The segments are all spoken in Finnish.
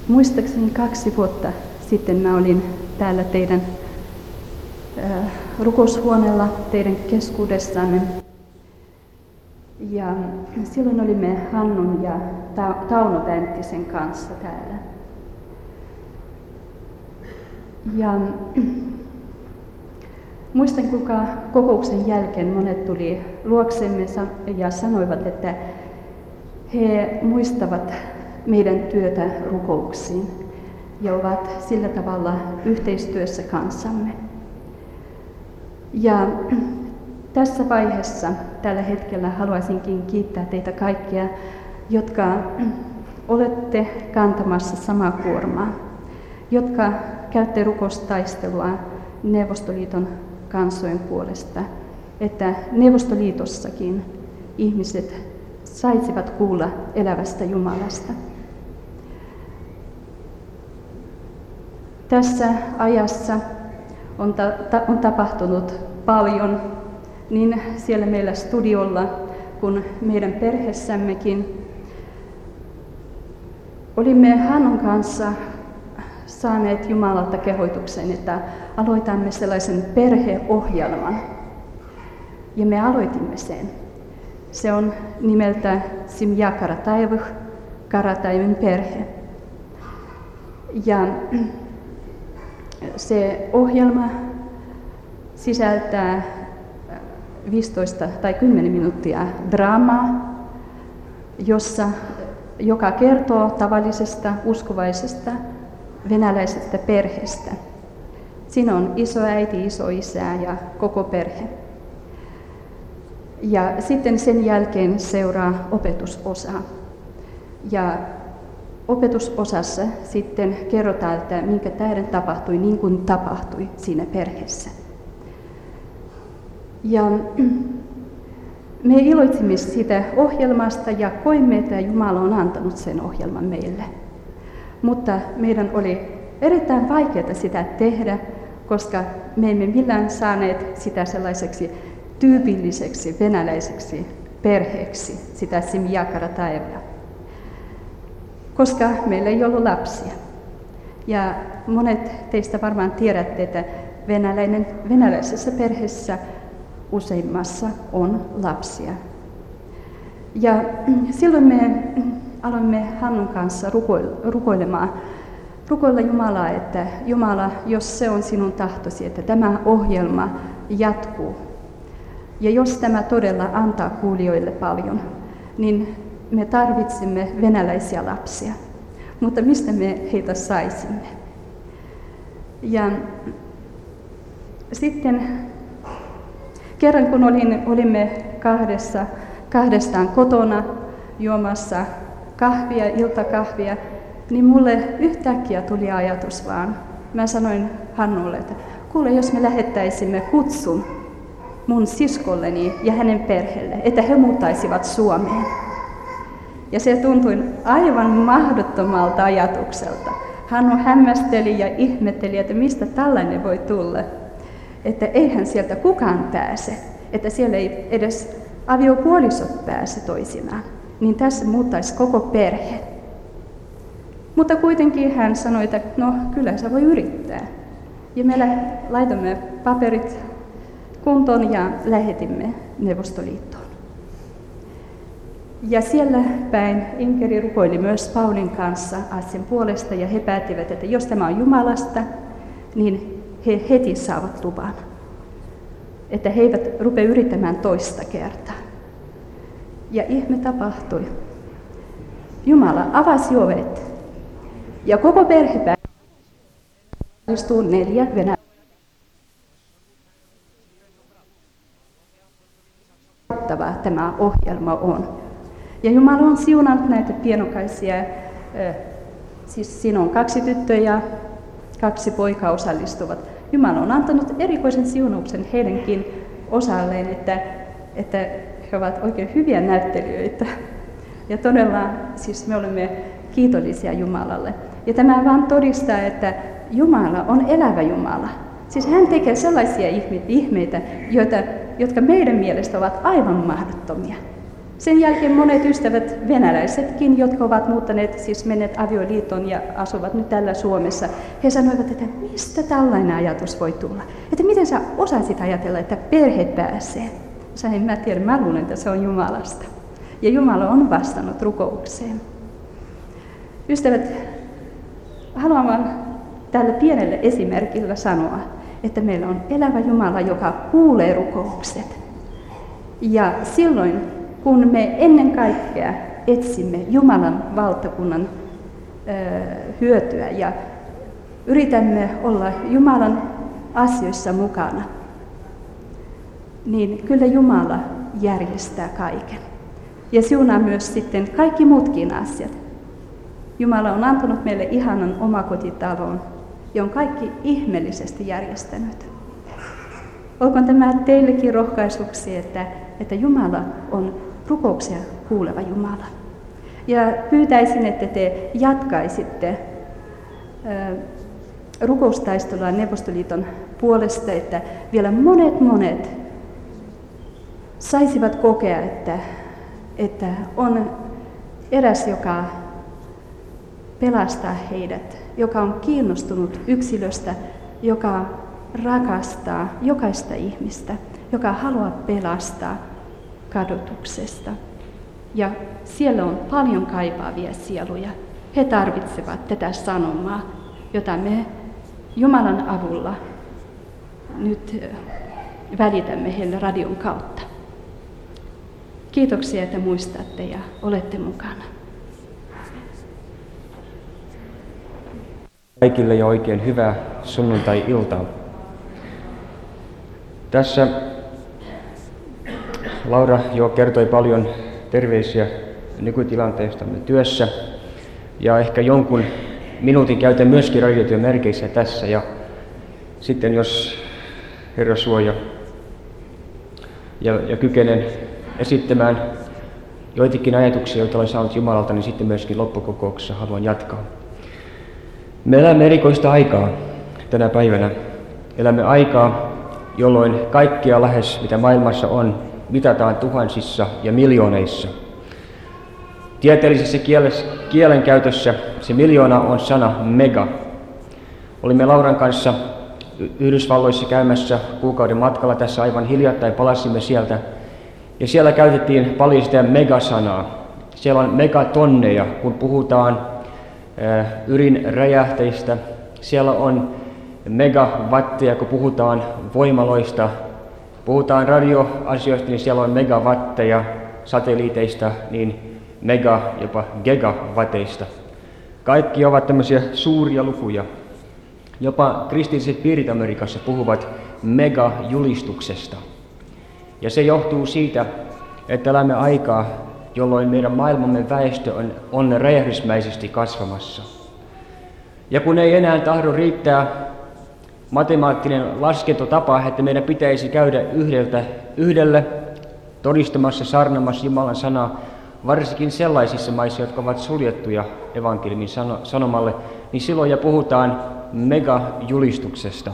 Muistaakseni 2 vuotta sitten mä olin täällä teidän rukoushuoneella teidän keskuudessanne. Ja silloin olimme Hannun ja Tauno Penttisen kanssa täällä. Ja muistan, kuinka kokouksen jälkeen monet tuli luoksemme ja sanoivat, että he muistavat meidän työtä rukouksiin ja ovat sillä tavalla yhteistyössä kanssamme. Ja tässä vaiheessa, tällä hetkellä haluaisinkin kiittää teitä kaikkia, jotka olette kantamassa samaa kuormaa, jotka käytte rukoustaistelua Neuvostoliiton kansojen puolesta, että Neuvostoliitossakin ihmiset saisivat kuulla elävästä Jumalasta. Tässä ajassa on tapahtunut paljon, niin siellä meillä studiolla kuin meidän perheessämmekin. Olimme Hannun kanssa saaneet Jumalalta kehoituksen, että aloitamme sellaisen perheohjelman. Ja me aloitimme sen. Se on nimeltä Simja Karataev, Karataevin perhe. Ja se ohjelma sisältää 15 tai 10 minuuttia draamaa, joka kertoo tavallisesta uskovaisesta venäläisestä perheestä. Siinä on isoäiti, isoisä ja koko perhe. Ja sitten sen jälkeen seuraa opetusosa. Ja opetusosassa sitten kerrotaan, että minkä tähden tapahtui niin kuin tapahtui siinä perheessä. Ja me iloitsimme siitä ohjelmasta ja koimme, että Jumala on antanut sen ohjelman meille. Mutta meidän oli erittäin vaikeaa sitä tehdä, koska me emme millään saaneet sitä sellaiseksi tyypilliseksi venäläiseksi perheeksi, sitä Simja Karataevia, koska meillä ei ollut lapsia. Ja monet teistä varmaan tiedätte, että venäläisessä perheessä useimmassa on lapsia. Ja silloin me aloimme Hannun kanssa rukoilla Jumalaa, että Jumala, jos se on sinun tahtosi, että tämä ohjelma jatkuu, ja jos tämä todella antaa kuulijoille paljon, niin me tarvitsemme venäläisiä lapsia. Mutta mistä me heitä saisimme? Ja sitten kerran kun olimme kahdestaan kotona juomassa kahvia, iltakahvia, niin mulle yhtäkkiä tuli ajatus vaan. Mä sanoin Hannulle, että kuule, jos me lähettäisimme kutsun mun siskolleni ja hänen perheelle, että he muuttaisivat Suomeen. Ja se tuntui aivan mahdottomalta ajatukselta. Hannu hämmästeli ja ihmetteli, että mistä tällainen voi tulla. Että eihän sieltä kukaan pääse, että siellä ei edes aviopuolisot pääse toisinaan. Niin tässä muuttaisi koko perhe. Mutta kuitenkin hän sanoi, että no kyllä sä voi yrittää. Ja me laitamme paperit kuntoon ja lähetimme Neuvostoliittoon. Ja siellä päin Inkeri rukoili myös Paulin kanssa asian puolesta ja he päättivät, että jos tämä on Jumalasta, niin he heti saavat luvan. Että he eivät rupea yrittämään toista kertaa. Ja ihme tapahtui. Jumala avasi ovet ja koko perhe istuu 4 venäläistä. Tämä ohjelma on. Ja Jumala on siunannut näitä pienokaisia, siis siinä on 2 tyttöä ja 2 poikaa osallistuvat. Jumala on antanut erikoisen siunauksen heidänkin osalleen, että he ovat oikein hyviä näyttelijöitä. Ja todella siis me olemme kiitollisia Jumalalle. Ja tämä vaan todistaa, että Jumala on elävä Jumala. Siis hän tekee sellaisia ihmeitä, jotka meidän mielestä ovat aivan mahdottomia. Sen jälkeen monet ystävät, venäläisetkin, jotka ovat muuttaneet, siis menneet avioliittoon ja asuvat nyt täällä Suomessa, he sanoivat, että mistä tällainen ajatus voi tulla? Että miten sä osasit ajatella, että perhe pääsee? En mä tiedä, mä luulen, että se on Jumalasta. Ja Jumala on vastannut rukoukseen. Ystävät, haluan vaan tällä pienellä esimerkillä sanoa, että meillä on elävä Jumala, joka kuulee rukoukset. Ja silloin, kun me ennen kaikkea etsimme Jumalan valtakunnan hyötyä ja yritämme olla Jumalan asioissa mukana, niin kyllä Jumala järjestää kaiken. Ja siunaa myös sitten kaikki muutkin asiat. Jumala on antanut meille ihanan omakotitalon ja on kaikki ihmeellisesti järjestänyt. Olkoon tämä teillekin rohkaisuksi, että Jumala on rukouksia kuuleva Jumala. Ja pyytäisin, että te jatkaisitte rukoustaistelua Neuvostoliiton puolesta, että vielä monet saisivat kokea, että on eräs, joka pelastaa heidät, joka on kiinnostunut yksilöstä, joka rakastaa jokaista ihmistä, joka haluaa pelastaa kadotuksesta. Ja siellä on paljon kaipaavia sieluja. He tarvitsevat tätä sanomaa, jota me Jumalan avulla nyt välitämme heille radion kautta. Kiitoksia, että muistatte ja olette mukana. Kaikille ja oikein hyvää sunnuntai-iltaa. Tässä Laura jo kertoi paljon terveisiä nykytilanteestamme työssä ja ehkä jonkun minuutin käytän myöskin radiotyön merkeissä tässä ja sitten jos Herra suoja ja kykenen esittämään joitakin ajatuksia, joita olen saanut Jumalalta, niin sitten myöskin loppukokouksessa haluan jatkaa. Me elämme erikoista aikaa tänä päivänä. Elämme aikaa, jolloin kaikkia lähes mitä maailmassa on, mitataan tuhansissa ja miljooneissa. Tieteellisessä kielenkäytössä se miljoona on sana mega. Olimme Lauran kanssa Yhdysvalloissa käymässä kuukauden matkalla tässä aivan hiljattain, palasimme sieltä. Ja siellä käytettiin paljon sitä megasanaa. Siellä on megatonneja, kun puhutaan ydinräjähteistä. Siellä on megawatteja, kun puhutaan voimaloista. Puhutaan radioasioista, niin siellä on megawatteja, satelliiteista, niin mega, jopa gigawatteista. Kaikki ovat tämmöisiä suuria lukuja. Jopa kristilliset piirit Amerikassa puhuvat megajulistuksesta. Ja se johtuu siitä, että elämme aikaa, jolloin meidän maailmamme väestö on räjähdysmäisesti kasvamassa. Ja kun ei enää tahdo riittää matemaattinen laskentotapa, että meidän pitäisi käydä yhdelle todistamassa, saarnamassa Jumalan sanaa, varsinkin sellaisissa maissa, jotka ovat suljettuja evankeliumin sanomalle, niin silloin jo puhutaan megajulistuksesta.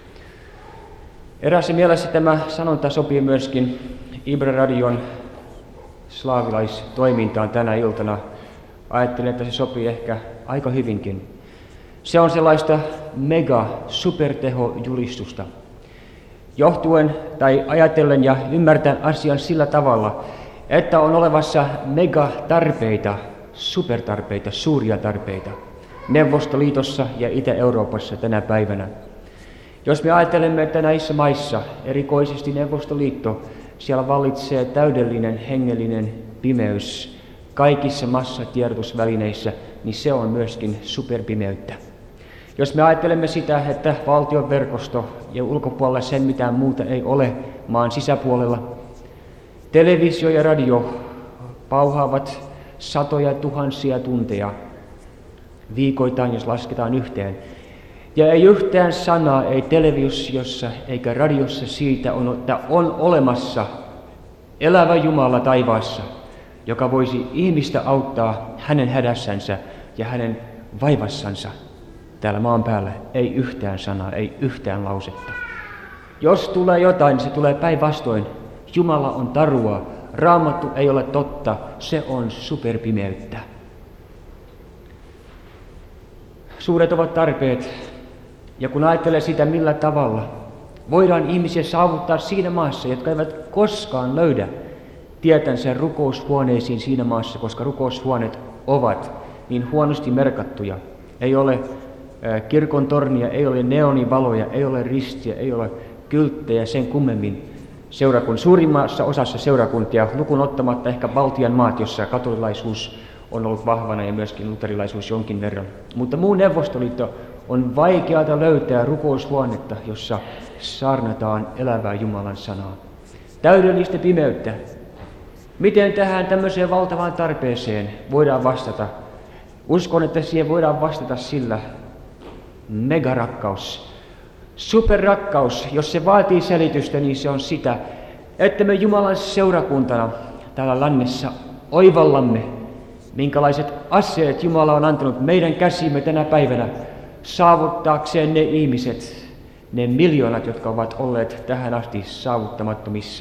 Eräässä mielessä tämä sanonta sopii myöskin Ibra-radion slaavilaistoimintaan tänä iltana. Ajattelin, että se sopii ehkä aika hyvinkin. Se on sellaista mega-supertehojulistusta. Johtuen tai ajatellen ja ymmärtäen asian sillä tavalla, että on olevassa megatarpeita, supertarpeita, suuria tarpeita Neuvostoliitossa ja Itä-Euroopassa tänä päivänä. Jos me ajattelemme, että näissä maissa, erikoisesti Neuvostoliitto, siellä vallitsee täydellinen hengellinen pimeys kaikissa massatiedotusvälineissä, niin se on myöskin superpimeyttä. Jos me ajattelemme sitä, että valtion verkosto ja ulkopuolella sen mitään muuta ei ole maan sisäpuolella, televisio ja radio pauhaavat satoja tuhansia tunteja viikoittain, jos lasketaan yhteen. Ja ei yhtään sanaa, ei televisiossa eikä radiossa siitä, että on olemassa elävä Jumala taivaassa, joka voisi ihmistä auttaa hänen hädässänsä ja hänen vaivassansa täällä maan päällä. Ei yhtään sanaa, ei yhtään lausetta. Jos tulee jotain, niin se tulee päinvastoin. Jumala on tarua, Raamattu ei ole totta, se on superpimeyttä. Suuret ovat tarpeet, ja kun ajattelee sitä, millä tavalla voidaan ihmisiä saavuttaa siinä maassa, jotka eivät koskaan löydä tietänsä rukoushuoneisiin siinä maassa, koska rukoushuoneet ovat niin huonosti merkattuja. Ei ole kirkon tornia, ei ole neonivaloja, ei ole ristiä, ei ole kylttejä sen kummemmin suurimmassa osassa seurakuntia, lukuun ottamatta ehkä Baltian maat, jossa katolilaisuus on ollut vahvana ja myöskin luterilaisuus jonkin verran. Mutta muu Neuvostoliitto on vaikeata löytää rukoushuonetta, jossa saarnataan elävää Jumalan sanaa. Täydellistä pimeyttä. Miten tähän tämmöiseen valtavaan tarpeeseen voidaan vastata? Uskon, että siihen voidaan vastata sillä megarakkaus, superrakkaus. Jos se vaatii selitystä, niin se on sitä, että me Jumalan seurakuntana täällä lännessä oivallamme, minkälaiset aseet Jumala on antanut meidän käsimme tänä päivänä saavuttaakseen ne ihmiset, ne miljoonat, jotka ovat olleet tähän asti saavuttamattomissa.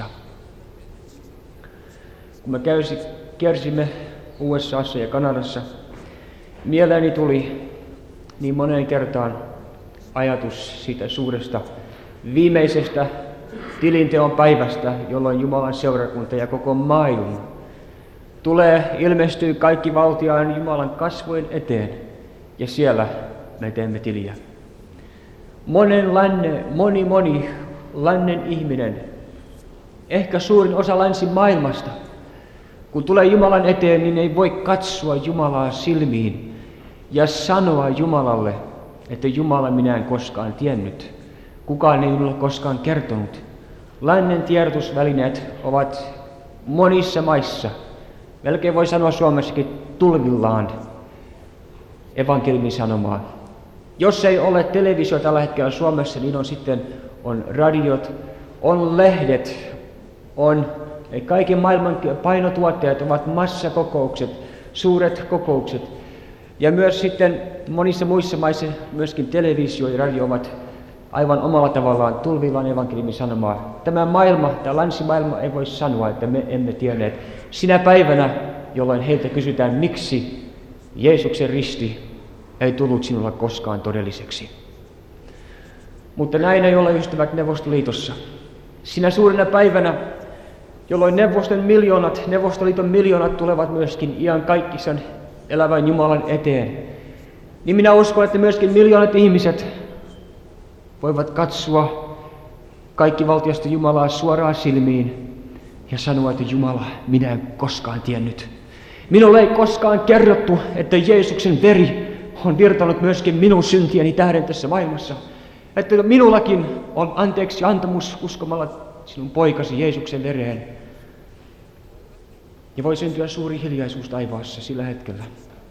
Kun me kiersimme USA:ssa ja Kanadassa, mieleeni tuli niin moneen kertaan ajatus siitä suuresta viimeisestä tilinteon päivästä, jolloin Jumalan seurakunta ja koko maailma ilmestyy kaikki valtiaan Jumalan kasvojen eteen, ja siellä me teemme tiliä. Moni lännen ihminen, ehkä suurin osa länsimaailmasta, kun tulee Jumalan eteen, niin ei voi katsoa Jumalaa silmiin ja sanoa Jumalalle, että Jumala minä en koskaan tiennyt. Kukaan ei minulle koskaan kertonut. Lännen tiedotusvälineet ovat monissa maissa, melkein voi sanoa Suomessakin tulvillaan, evankeliumin sanomaa. Jos ei ole televisio tällä hetkellä Suomessa, niin on radiot, on lehdet, on kaiken maailman painotuottajat, ovat massakokoukset, suuret kokoukset. Ja myös sitten monissa muissa maissa myöskin televisio ja radio ovat aivan omalla tavallaan tulvillaan evankeliumin sanomaa. Tämä länsimaailma ei voi sanoa, että me emme tienneet sinä päivänä, jolloin heiltä kysytään, miksi Jeesuksen risti ei tullut sinulla koskaan todelliseksi. Mutta näin ei ole, ystävät, Neuvostoliitossa. Sinä suurena päivänä, jolloin Neuvostoliiton miljoonat tulevat myöskin iankaikkisen elävän Jumalan eteen, niin minä uskon, että myöskin miljoonat ihmiset voivat katsoa kaikkivaltiasta Jumalaa suoraan silmiin ja sanoa, että Jumala, minä en koskaan tiennyt. Minulle ei koskaan kerrottu, että Jeesuksen veri on virtanut myöskin minun syntieni tähden tässä maailmassa. Että minullakin on anteeksi antamus uskomalla sinun poikasi Jeesuksen vereen. Ja voi syntyä suuri hiljaisuus taivaassa sillä hetkellä.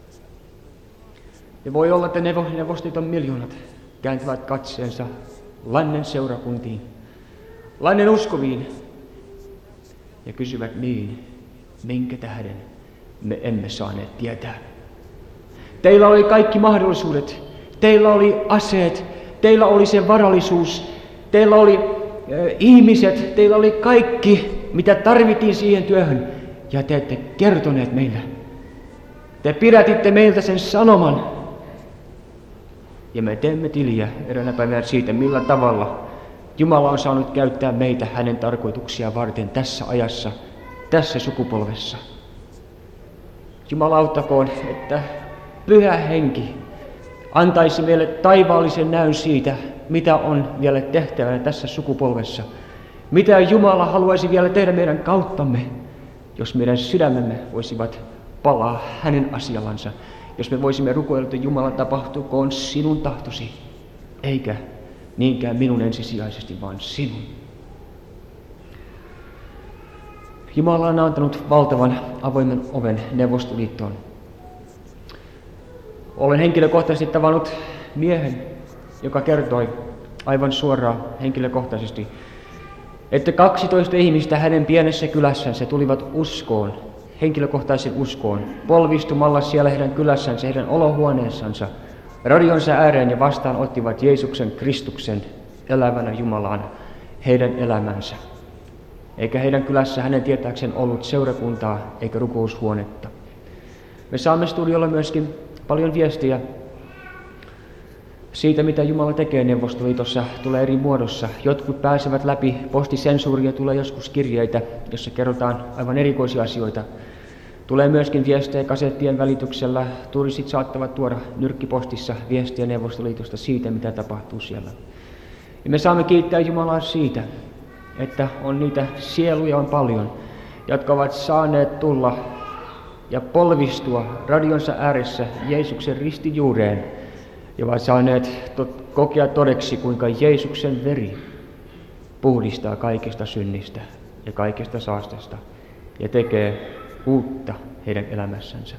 Ja voi olla, että Neuvostoliiton miljoonat kääntävät katseensa lännen seurakuntiin, lännen uskoviin ja kysyvät niin, minkä tähden me emme saaneet tietää. Teillä oli kaikki mahdollisuudet, teillä oli aseet, teillä oli se varallisuus, teillä oli ihmiset, teillä oli kaikki, mitä tarvittiin siihen työhön, ja te ette kertoneet meille. Te pidätitte meiltä sen sanoman, ja me teemme tiliä eräänä päivänä siitä, millä tavalla Jumala on saanut käyttää meitä hänen tarkoituksia varten tässä ajassa, tässä sukupolvessa. Jumala auttakoon, että Pyhä Henki antaisi meille taivaallisen näyn siitä, mitä on vielä tehtävänä tässä sukupolvessa. Mitä Jumala haluaisi vielä tehdä meidän kauttamme, jos meidän sydämemme voisivat palaa hänen asiallansa. Jos me voisimme rukoilla, että Jumala, tapahtukoon sinun tahtosi, eikä niinkään minun ensisijaisesti, vaan sinun. Jumala on antanut valtavan avoimen oven Neuvostoliittoon. Olen henkilökohtaisesti tavannut miehen, joka kertoi aivan suoraan henkilökohtaisesti, että 12 ihmistä hänen pienessä kylässänsä tulivat uskoon, henkilökohtaisen uskoon, polvistumalla siellä heidän kylässänsä, heidän olohuoneessansa, radionsa ääreen ja vastaan ottivat Jeesuksen Kristuksen elävänä Jumalaan heidän elämänsä. eikä heidän kylässä hänen tietääkseen ollut seurakuntaa eikä rukoushuonetta. Me saamme studiolla myöskin paljon viestiä siitä, mitä Jumala tekee Neuvostoliitossa, tulee eri muodossa. Jotkut pääsevät läpi postisensuuria, tulee joskus kirjeitä, jossa kerrotaan aivan erikoisia asioita. Tulee myöskin viestejä kasettien välityksellä. Turistit saattavat tuoda nyrkkipostissa viestiä Neuvostoliitosta siitä, mitä tapahtuu siellä. Ja me saamme kiittää Jumalaa siitä, että on niitä sieluja on paljon, jotka ovat saaneet tulla ja polvistua radionsa ääressä Jeesuksen ristijuureen ja ovat saaneet kokea todeksi, kuinka Jeesuksen veri puhdistaa kaikesta synnistä ja kaikesta saastesta ja tekee uutta heidän elämässänsä.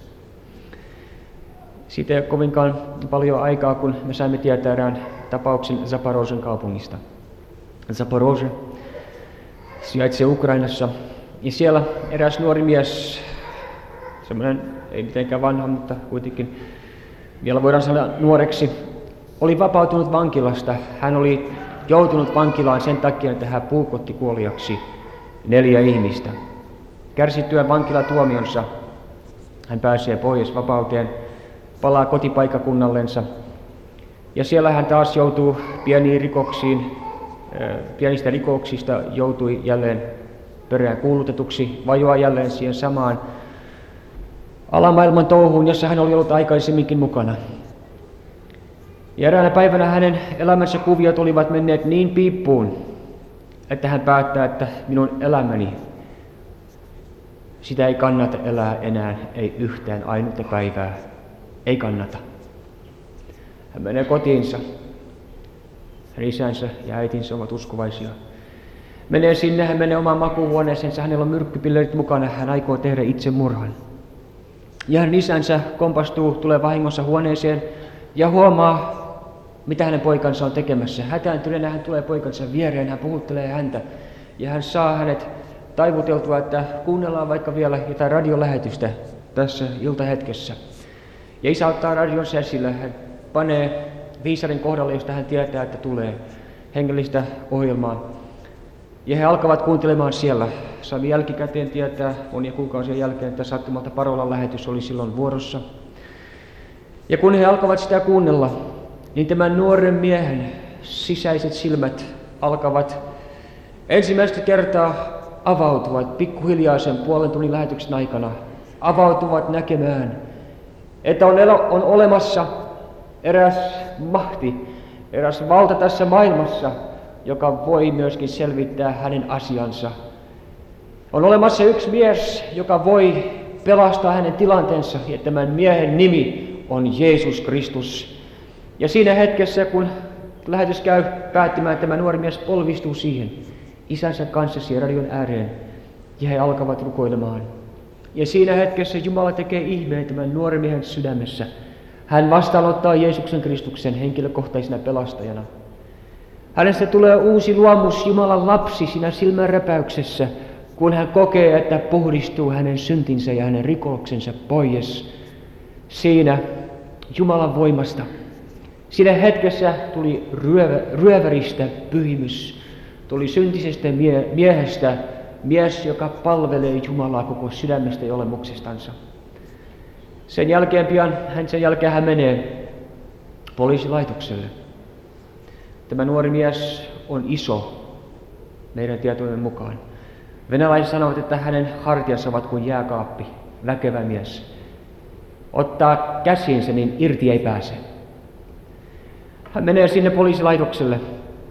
Siitä ei ole kovinkaan paljon aikaa, kun me saimme tietää erään tapauksen Zaporozhen kaupungista. Zaporozhe sijaitsee Ukrainassa, ja siellä eräs nuori mies, semmoinen ei mitenkään vanha, mutta kuitenkin vielä voidaan sanoa nuoreksi, oli vapautunut vankilasta. Hän oli joutunut vankilaan sen takia, että hän puukotti kuoliaksi 4 ihmistä. Kärsittyään vankilatuomionsa hän pääsee pois vapauteen, palaa kotipaikkakunnallensa ja siellä hän taas joutuu pieniin rikoksiin, pienistä rikoksista joutui jälleen perään kuulutetuksi, vajoaa jälleen siihen samaan alamaailman touhuun, jossa hän oli ollut aikaisemminkin mukana. Ja eräänä päivänä hänen elämänsä kuviot olivat menneet niin piippuun, että hän päättää, että minun elämäni, sitä ei kannata elää enää, ei yhtään ainutta päivää, ei kannata. Hän menee kotiinsa. Hänen isänsä ja äitinsä ovat uskovaisia. Menee sinne, hän menee omaan makuuhuoneeseensa, hänellä on myrkkypillerit mukana, hän aikoo tehdä itsemurhan. Ja hänen isänsä kompastuu, tulee vahingossa huoneeseen ja huomaa, mitä hänen poikansa on tekemässä. Hätääntyneenä hän tulee poikansa viereen, hän puhuttelee häntä ja hän saa hänet taivuteltua, että kuunnellaan vaikka vielä jotain radiolähetystä tässä iltahetkessä. Ja isä ottaa radion esille, hän panee viisarin kohdalle, josta hän tietää, että tulee hengellistä ohjelmaa. Ja he alkavat kuuntelemaan siellä. Saimme jälkikäteen tietää monia kuukausien jälkeen, että sattumalta Parolan lähetys oli silloin vuorossa. Ja kun he alkavat sitä kuunnella, niin tämän nuoren miehen sisäiset silmät alkavat ensimmäistä kertaa avautuvat pikkuhiljaa sen puolen tunnin lähetyksen aikana. Avautuvat näkemään, että on olemassa eräs mahti, eräs valta tässä maailmassa, joka voi myöskin selvittää hänen asiansa. On olemassa yksi mies, joka voi pelastaa hänen tilanteensa, ja tämän miehen nimi on Jeesus Kristus. Ja siinä hetkessä, kun lähetys käy päättymään, tämä nuori mies polvistuu siihen isänsä kanssa siihen radion ääreen, ja he alkavat rukoilemaan. Ja siinä hetkessä Jumala tekee ihmeen tämän nuoren miehen sydämessä. Hän vastaanottaa Jeesuksen Kristuksen henkilökohtaisena pelastajana. Hänestä tulee uusi luomus, Jumalan lapsi siinä silmänräpäyksessä, kun hän kokee, että puhdistuu hänen syntinsä ja hänen rikoksensa pois. Siinä Jumalan voimasta. Siinä hetkessä tuli ryöväristä pyhimys. Tuli syntisestä miehestä mies, joka palvelee Jumalaa koko sydämestä ja olemuksestansa. Sen jälkeen hän menee poliisilaitokselle. Tämä nuori mies on iso, meidän tietojemme mukaan. Venäläiset sanovat, että hänen hartiansa ovat kuin jääkaappi, väkevä mies. Ottaa käsiinsä, niin irti ei pääse. Hän menee sinne poliisilaitokselle.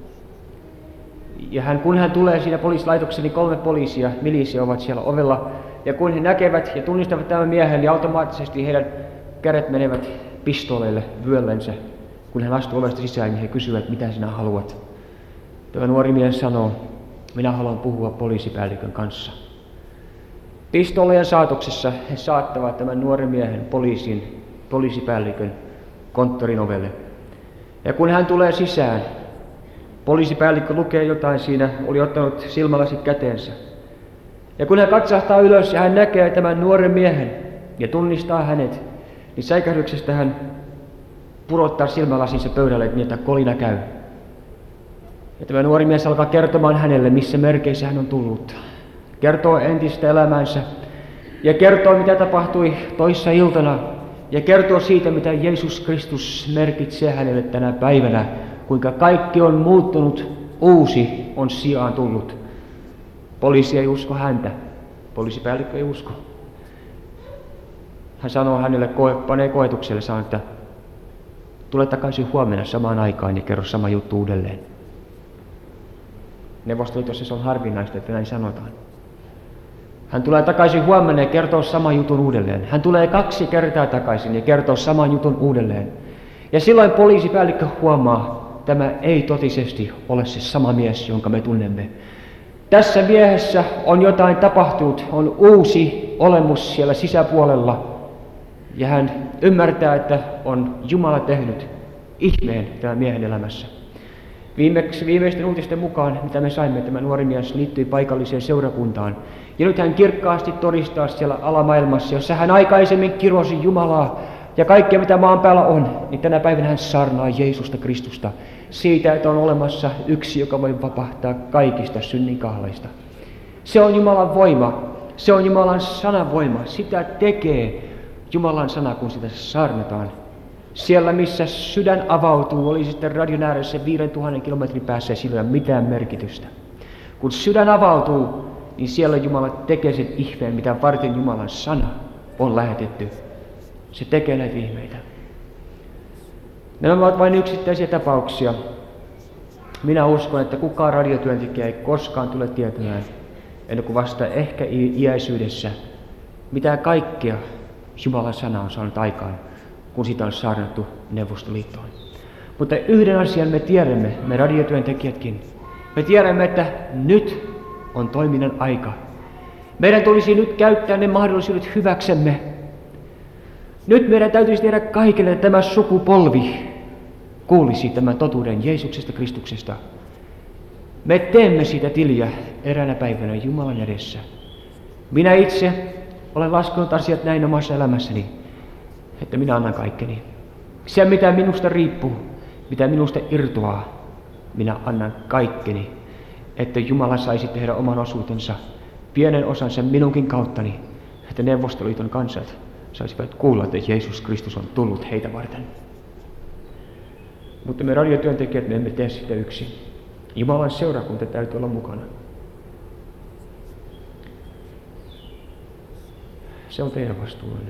Ja kun hän tulee siinä poliisilaitokselle, niin 3 poliisia, milisiä ovat siellä ovella. Ja kun he näkevät ja tunnistavat tämän miehen, niin automaattisesti heidän kädet menevät pistooleille vyöllensä. Kun hän astuu ovesta sisään, niin he kysyvät, mitä sinä haluat. Tämä nuori mies sanoo, minä haluan puhua poliisipäällikön kanssa. Pistoolien saatoksessa he saattavat tämän nuoren miehen poliisipäällikön konttorin ovelle. Ja kun hän tulee sisään, poliisipäällikkö lukee jotain siinä, oli ottanut silmälasit käteensä. Ja kun hän katsahtaa ylös ja hän näkee tämän nuoren miehen ja tunnistaa hänet, niin säikähdyksestä hän pudottaa silmälasinsa pöydälle, niin että kolina käy. Ja tämä nuori mies alkaa kertomaan hänelle, missä merkeissä hän on tullut. kertoo entistä elämänsä ja kertoo, mitä tapahtui toissa iltana ja kertoo siitä, mitä Jeesus Kristus merkitsee hänelle tänä päivänä, kuinka kaikki on muuttunut, uusi on sijaan tullut. Poliisi ei usko häntä, poliisipäällikkö ei usko. Hän sanoo hänelle, panee koetukselle, sanoo, että tule takaisin huomenna samaan aikaan ja kerro sama juttu uudelleen. Neuvostoliitossa se on harvinaista, että näin sanotaan. Hän tulee takaisin huomenna ja kertoo saman jutun uudelleen. Hän tulee 2 kertaa takaisin ja kertoo saman jutun uudelleen. Ja silloin poliisipäällikkö huomaa, tämä ei totisesti ole se sama mies, jonka me tunnemme. Tässä miehessä on jotain tapahtunut, on uusi olemus siellä sisäpuolella. Ja hän ymmärtää, että on Jumala tehnyt ihmeen tämän miehen elämässä. Viimeisten uutisten mukaan, mitä me saimme, tämä nuori mies liittyi paikalliseen seurakuntaan. Ja nyt hän kirkkaasti todistaa siellä alamaailmassa, jossa hän aikaisemmin kirosi Jumalaa ja kaikkea mitä maan päällä on, niin tänä päivänä hän saarnaa Jeesusta Kristusta. Siitä, että on olemassa yksi, joka voi vapahtaa kaikista synnin kahleista. Se on Jumalan voima, se on Jumalan sanan voima. Sitä tekee Jumalan sana, kun sitä saarnataan. Siellä, missä sydän avautuu, oli sitten radion ääressä 5000 kilometrin päässä, ei sillä ole mitään merkitystä. Kun sydän avautuu, niin siellä Jumala tekee sen ihmeen, mitä varten Jumalan sana on lähetetty. Se tekee näitä ihmeitä. Nämä ovat vain yksittäisiä tapauksia. Minä uskon, että kukaan radiotyöntekijä ei koskaan tule tietämään, ennen kuin vasta ehkä iäisyydessä, mitä kaikkea Jumalan sana on saanut aikaan, kun sitä on saarnattu Neuvostoliittoon. Mutta yhden asian me tiedämme, me radiotyöntekijätkin. Me tiedämme, että nyt on toiminnan aika. Meidän tulisi nyt käyttää ne mahdollisuudet hyväksemme. Nyt meidän täytyisi tehdä kaikille, että tämä sukupolvi kuulisi tämän totuuden Jeesuksesta Kristuksesta. Me teemme siitä tiliä eräänä päivänä Jumalan edessä. Minä itse olen laskenut asiat näin omassa elämässäni, että minä annan kaikkeni. Se, mitä minusta riippuu, mitä minusta irtoaa, minä annan kaikkeni, että Jumala saisi tehdä oman osuutensa, pienen osansa minunkin kauttani, että Neuvostoliiton kansat saisivat kuulla, että Jeesus Kristus on tullut heitä varten. Mutta me radiotyöntekijät, me emme tee sitä yksin. Jumalan seurakunta täytyy olla mukana. Se on teidän vastuullinen.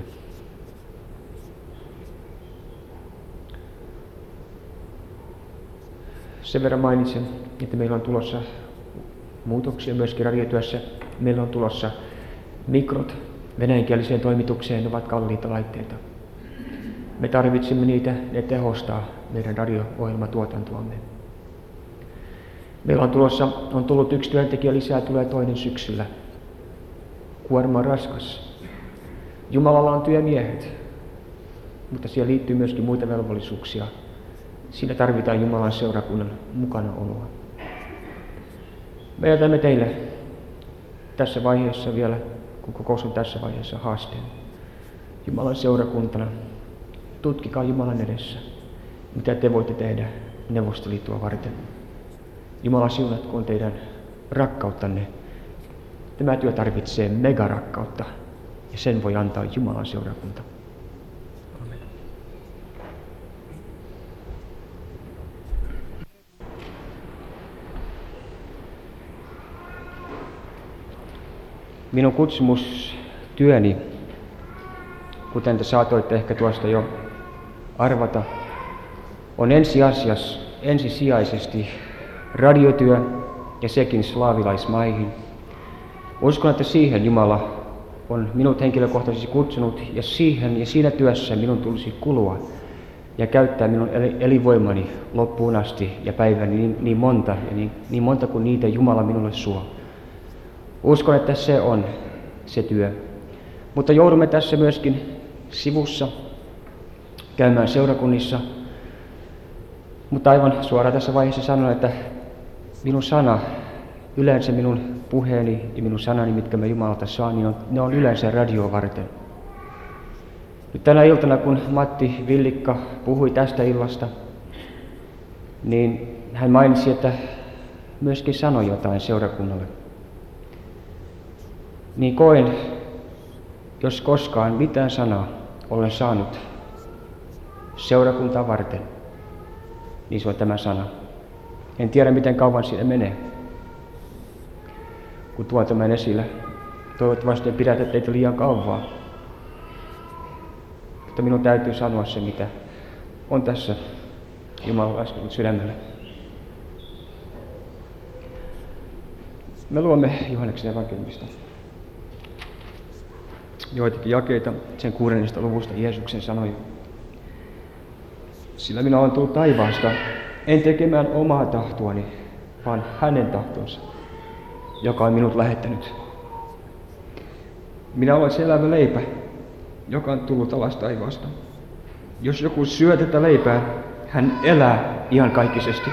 Sen verran mainitsen, että meillä on tulossa muutoksia myöskin radiotyössä. Meillä on tulossa mikrot venäjänkieliseen toimitukseen, ne ovat kalliita laitteita. Me tarvitsemme niitä, ne tehostaa meidän radio-ohjelmatuotantoamme. Meillä on tullut 1 työntekijä lisää, tulee toinen syksyllä. Kuorma on raskas. Jumalalla on työmiehet, mutta siihen liittyy myöskin muita velvollisuuksia. Siinä tarvitaan Jumalan seurakunnan mukanaoloa. Me jätämme teille tässä vaiheessa vielä, kun kokous on tässä vaiheessa, haasteen. Jumalan seurakuntana, tutkikaa Jumalan edessä, mitä te voitte tehdä Neuvostoliittoa varten. Jumala siunatkoon teidän rakkauttanne. Tämä työ tarvitsee megarakkautta, ja sen voi antaa Jumalan seurakunta. Amen. Minun kutsumustyöni, kuten te saatoitte ehkä tuosta jo arvata, on ensisijaisesti radiotyö ja sekin slaavilaismaihin. Uskon, että siihen Jumala on minut henkilökohtaisesti kutsunut ja siinä työssä minun tulisi kulua ja käyttää minun elinvoimani loppuun asti ja päiväni niin monta kuin niitä Jumala minulle suo. Uskon, että se on se työ. Mutta joudumme tässä myöskin sivussa käymään seurakunnissa. Mutta aivan suoraan tässä vaiheessa sanon, että minun sana, yleensä minun puheeni ja minun sanani, mitkä mä Jumalalta saan, niin ne on yleensä radioa varten. Nyt tänä iltana, kun Matti Villikka puhui tästä illasta, niin hän mainitsi, että myöskin sanoi jotain seurakunnalle. niin koen, jos koskaan mitään sanaa olen saanut seurakuntaa varten, niin se on tämä sana. En tiedä, miten kauan siinä menee, kun tuon tämän esille. Toivottavasti en pidätä teitä liian kauan. Mutta minun täytyy sanoa se, mitä on tässä Jumalan laskenut sydämelle. Me luomme Johanneksen evankeliumista joitakin jakeita sen 6. luvusta Jeesuksen sanoja. Sillä minä olen tullut taivaasta, en tekemään omaa tahtoani, vaan hänen tahtonsa, joka on minut lähettänyt. Minä olen se elävä leipä, joka on tullut alas taivaasta. Jos joku syö tätä leipää, hän elää iankaikkisesti.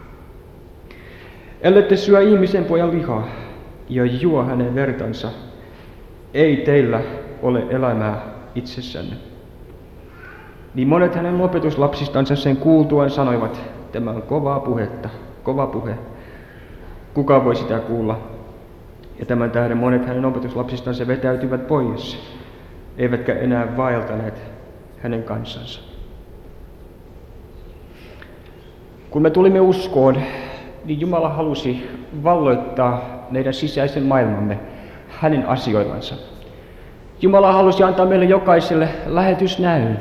Ellette syö ihmisen pojan lihaa ja juo hänen vertansa, ei teillä ole elämää itsessänne. Niin monet hänen lopetuslapsistansa sen kuultuaan sanoivat, tämä on kovaa puhetta, kova puhe. Kuka voi sitä kuulla? Ja tämän tähden monet hänen opetuslapsistansa vetäytyvät pois, eivätkä enää vaeltaneet hänen kansansa. Kun me tulimme uskoon, niin Jumala halusi valloittaa meidän sisäisen maailmamme hänen asioillansa. Jumala halusi antaa meille jokaiselle lähetysnäyn.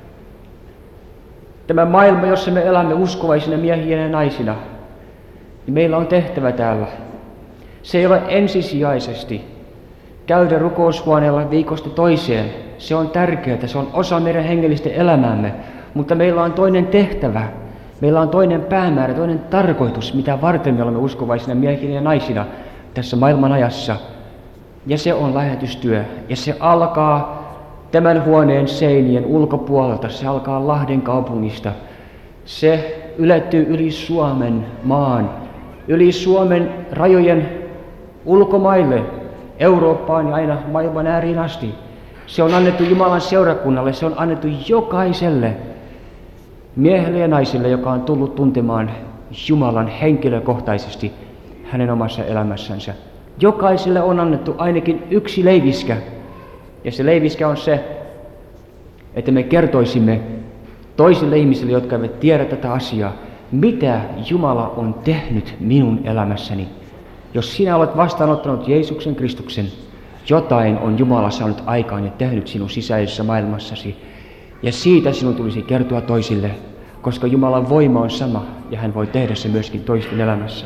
Tämä maailma, jossa me elämme uskovaisina miehinä ja naisina, niin meillä on tehtävä täällä. Se ei ole ensisijaisesti käydä rukoushuoneella viikosta toiseen. Se on tärkeää, se on osa meidän hengellistä elämäämme, mutta meillä on toinen tehtävä. Meillä on toinen päämäärä, toinen tarkoitus, mitä varten me olemme uskovaisina miehinä ja naisina tässä maailman ajassa. Ja se on lähetystyö. Ja se alkaa tämän huoneen seinien ulkopuolelta. Se alkaa Lahden kaupungista. Se ylettyy yli Suomen maan, yli Suomen rajojen ulkomaille, Eurooppaan ja aina maailman ääriin asti. Se on annettu Jumalan seurakunnalle, se on annettu jokaiselle miehelle ja naiselle, joka on tullut tuntemaan Jumalan henkilökohtaisesti hänen omassa elämässänsä. Jokaiselle on annettu ainakin yksi leiviskä. Ja se leiviskä on se, että me kertoisimme toisille ihmisille, jotka eivät tiedä tätä asiaa, mitä Jumala on tehnyt minun elämässäni. Jos sinä olet vastaanottanut Jeesuksen Kristuksen, jotain on Jumala saanut aikaan ja tehnyt sinun sisäisessä maailmassasi. Ja siitä sinun tulisi kertoa toisille, koska Jumalan voima on sama ja hän voi tehdä se myöskin toisten elämässä.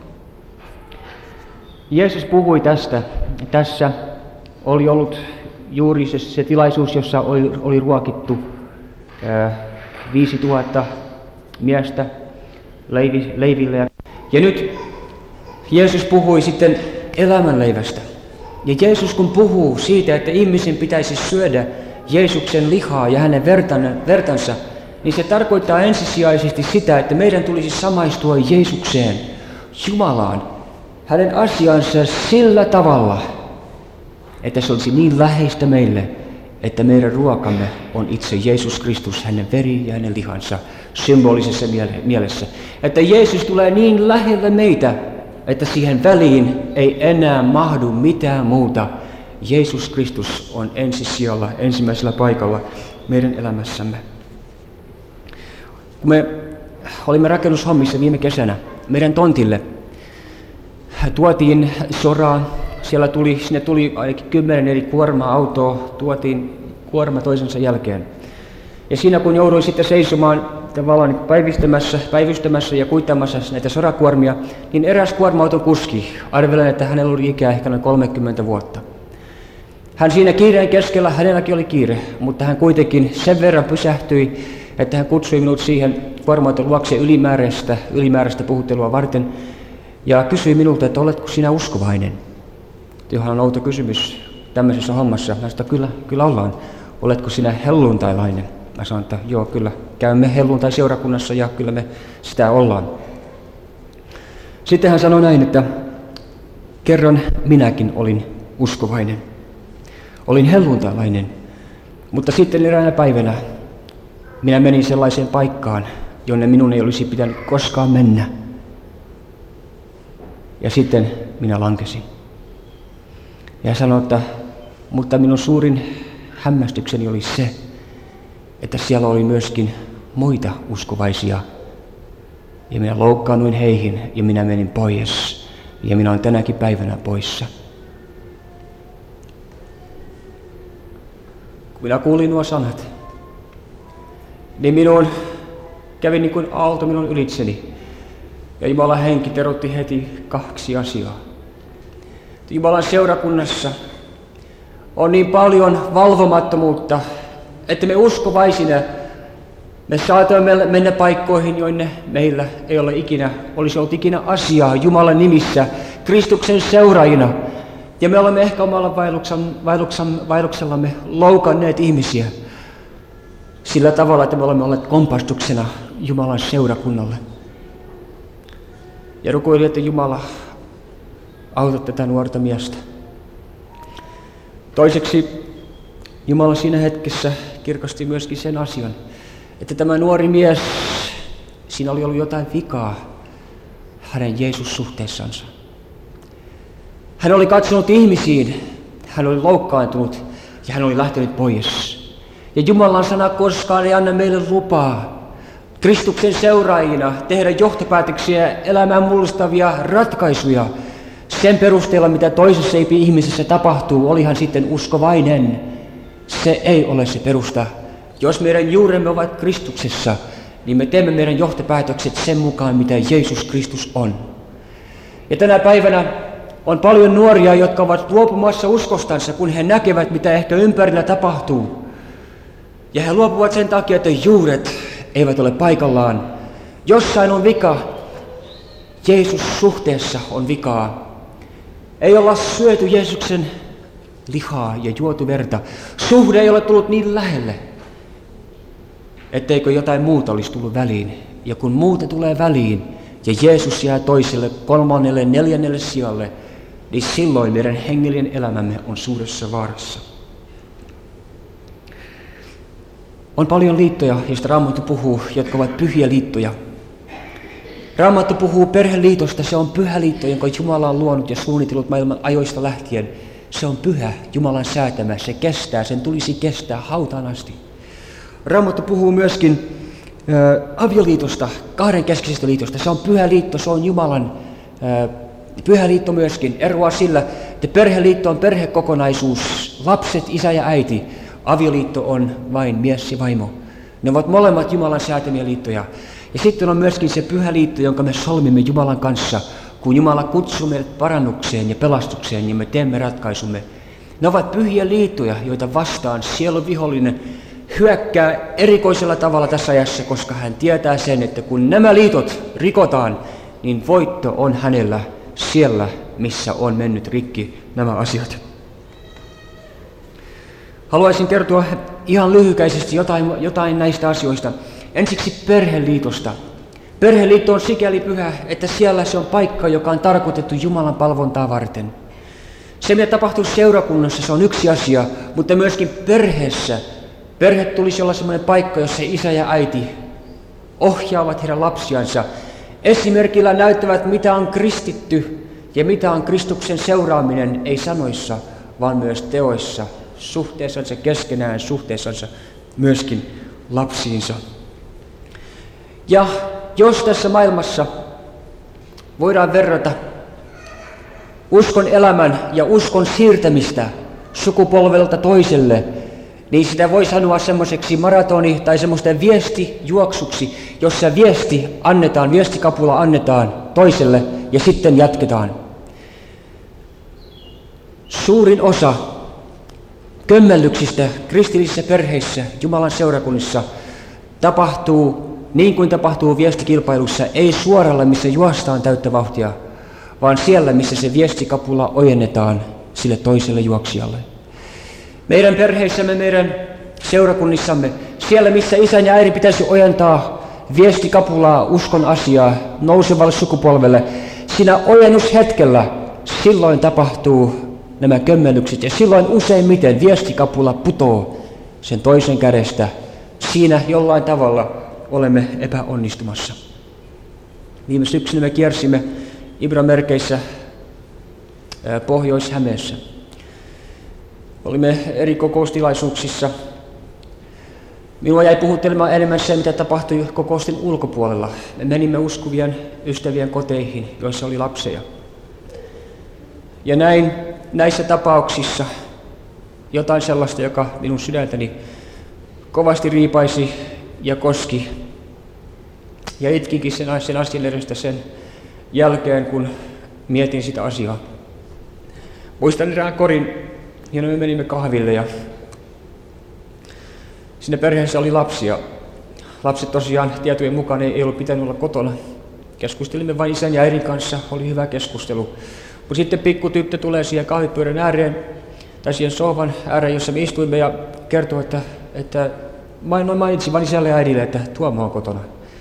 Jeesus puhui tästä. Tässä oli ollut juuri se tilaisuus, jossa oli ruokittu 5000 miestä leivillä. Ja nyt Jeesus puhui sitten elämänleivästä. Ja Jeesus kun puhuu siitä, että ihmisen pitäisi syödä Jeesuksen lihaa ja hänen vertansa, niin se tarkoittaa ensisijaisesti sitä, että meidän tulisi samaistua Jeesukseen, Jumalaan, hänen asiansa sillä tavalla, että se olisi niin läheistä meille, että meidän ruokamme on itse Jeesus Kristus, hänen veri ja hänen lihansa symbolisessa mielessä. Että Jeesus tulee niin lähelle meitä, että siihen väliin ei enää mahdu mitään muuta. Jeesus Kristus on ensisijalla, ensimmäisellä paikalla meidän elämässämme. Kun me olimme rakennushommissa viime kesänä, meidän tontille tuotiin soraa. Sinne tuli ainakin 10 eri kuorma-autoa, tuotiin kuorma toisensa jälkeen. Ja siinä kun jouduin sitten seisomaan tavallaan päivystämässä ja kuittaamassa näitä sorakuormia, niin eräs kuorma-auton kuski, arvelen, että hänellä oli ikää ehkä noin 30 vuotta. Hän siinä kiireen keskellä, hänelläkin oli kiire, mutta hän kuitenkin sen verran pysähtyi, että hän kutsui minut siihen kuorma-auton luokse ylimääräistä puhuttelua varten ja kysyi minulta, että oletko sinä uskovainen? Johon on outo kysymys tämmöisessä hommassa. Mä sanoin, että kyllä ollaan. Oletko sinä helluntailainen? Mä sanoin, että joo, kyllä. Käymme helluntai-seurakunnassa ja kyllä me sitä ollaan. Sitten hän sanoi näin, että kerran minäkin olin uskovainen. Olin helluntailainen, mutta sitten eräänä päivänä minä menin sellaiseen paikkaan, jonne minun ei olisi pitänyt koskaan mennä. Ja sitten minä lankesin. Ja sanoi, että mutta minun suurin hämmästykseni oli se, että siellä oli myöskin muita uskovaisia. Ja minä loukkaannuin heihin ja minä menin pois. Ja minä olen tänäkin päivänä poissa. Kun minä kuulin nuo sanat, niin minun kävi niin kuin aalto minun ylitseni. Ja Jumalan henki terotti heti 2 asiaa. Jumalan seurakunnassa on niin paljon valvomattomuutta, että me uskovaisina me saatoimme mennä paikkoihin, joille meillä ei olisi ollut ikinä asiaa Jumalan nimissä, Kristuksen seuraajina. Ja me olemme ehkä omalla vaelluksellamme loukanneet ihmisiä sillä tavalla, että me olemme olleet kompastuksena Jumalan seurakunnalle. Ja rukoilin, että Jumala auta tätä nuorta miestä. Toiseksi Jumala siinä hetkessä kirkasti myöskin sen asian, että tämä nuori mies, siinä oli ollut jotain vikaa hänen Jeesus-suhteessansa. Hän oli katsonut ihmisiin, hän oli loukkaantunut ja hän oli lähtenyt pois. Ja Jumalan sana koskaan ei anna meille lupaa Kristuksen seuraajina tehdä johtopäätöksiä, elämään mullistavia ratkaisuja sen perusteella, mitä toisessa ihmisessä tapahtuu, oli hän sitten uskovainen. Se ei ole se perusta. Jos meidän juuremme ovat Kristuksessa, niin me teemme meidän johtopäätökset sen mukaan, mitä Jeesus Kristus on. Ja tänä päivänä on paljon nuoria, jotka ovat luopumassa uskostansa, kun he näkevät, mitä ehkä ympärillä tapahtuu. Ja he luopuvat sen takia, että juuret eivät ole paikallaan. Jossain on vika. Jeesus-suhteessa on vikaa. Ei olla syöty Jeesuksen lihaa ja juotu verta. Suhde ei ole tullut niin lähelle, etteikö jotain muuta olisi tullut väliin. Ja kun muuta tulee väliin ja Jeesus jää toiselle, 3., 4. sijalle, niin silloin meidän hengellinen elämämme on suuressa vaarassa. On paljon liittoja, joista Raamattu puhuu, jotka ovat pyhiä liittoja. Raamattu puhuu perheliitosta, se on pyhä liitto, jonka Jumala on luonut ja suunnitellut maailman ajoista lähtien. Se on pyhä, Jumalan säätämä, se kestää, sen tulisi kestää hautaan asti. Raamattu puhuu myöskin avioliitosta, kahdenkeskisestä liitosta. Se on pyhä liitto, se on Jumalan pyhä liitto myöskin. Eroaa sillä, että perheliitto on perhekokonaisuus, lapset, isä ja äiti. Avioliitto on vain mies ja vaimo. Ne ovat molemmat Jumalan säätämiä liittoja. Ja sitten on myöskin se pyhä liitto, jonka me solmimme Jumalan kanssa, kun Jumala kutsuu meidät parannukseen ja pelastukseen, niin me teemme ratkaisumme. Ne ovat pyhiä liittoja, joita vastaan sielun vihollinen hyökkää erikoisella tavalla tässä ajassa, koska hän tietää sen, että kun nämä liitot rikotaan, niin voitto on hänellä siellä, missä on mennyt rikki nämä asiat. Haluaisin kertoa ihan lyhykäisesti jotain näistä asioista. Ensiksi perheliitosta. Perheliitto on sikäli pyhä, että siellä se on paikka, joka on tarkoitettu Jumalan palvontaa varten. Se, mitä tapahtuu seurakunnassa, se on yksi asia, mutta myöskin perheessä. Perhe tulisi olla sellainen paikka, jossa isä ja äiti ohjaavat heidän lapsiansa. Esimerkillä näyttävät, mitä on kristitty ja mitä on Kristuksen seuraaminen, ei sanoissa, vaan myös teoissa, suhteessansa keskenään, suhteessansa myöskin lapsiinsa. Ja jos tässä maailmassa voidaan verrata uskon elämän ja uskon siirtämistä sukupolvelta toiselle, niin sitä voi sanoa semmoiseksi maratoni- tai semmoisten viestijuoksuksi, jossa viestikapula annetaan toiselle ja sitten jatketaan. Suurin osa kömmellyksistä kristillisissä perheissä, Jumalan seurakunnissa, tapahtuu niin kuin tapahtuu viestikilpailussa, ei suoralla, missä juostaan täyttä vauhtia, vaan siellä, missä se viestikapula ojennetaan sille toiselle juoksijalle. Meidän perheissämme, meidän seurakunnissamme, siellä missä isän ja äidin pitäisi ojentaa viestikapulaa, uskon asiaa nousevalle sukupolvelle, siinä ojennushetkellä silloin tapahtuu nämä kömmellykset ja silloin useimmiten viestikapula putoo sen toisen kädestä. Siinä jollain tavalla olemme epäonnistumassa. Viime syksynä me kiersimme Ibramerkeissä Pohjois-Hämeessä. Olimme eri kokoustilaisuuksissa. Minua jäi puhuttelemaan enemmän se, mitä tapahtui kokousten ulkopuolella. Me menimme uskovien ystävien koteihin, joissa oli lapsia. Ja näin näissä tapauksissa jotain sellaista, joka minun sydäntäni kovasti riipaisi ja koski. Ja itkinkin sen asian edestä sen jälkeen, kun mietin sitä asiaa. Muistan erään korin, ja me menimme kahville ja siinä perheessä oli lapsia. Lapset tosiaan tietojen mukaan ei ollut pitänyt olla kotona. Keskustelimme vain isän ja äidin kanssa, oli hyvä keskustelu. Mutta sitten pikkutyttö tulee siihen kahvipöydän ääreen, tai siihen sohvan ääreen, jossa me istuimme, ja kertoo, että mainitsi vain isälle ja äidille, että Tuomo on kotona.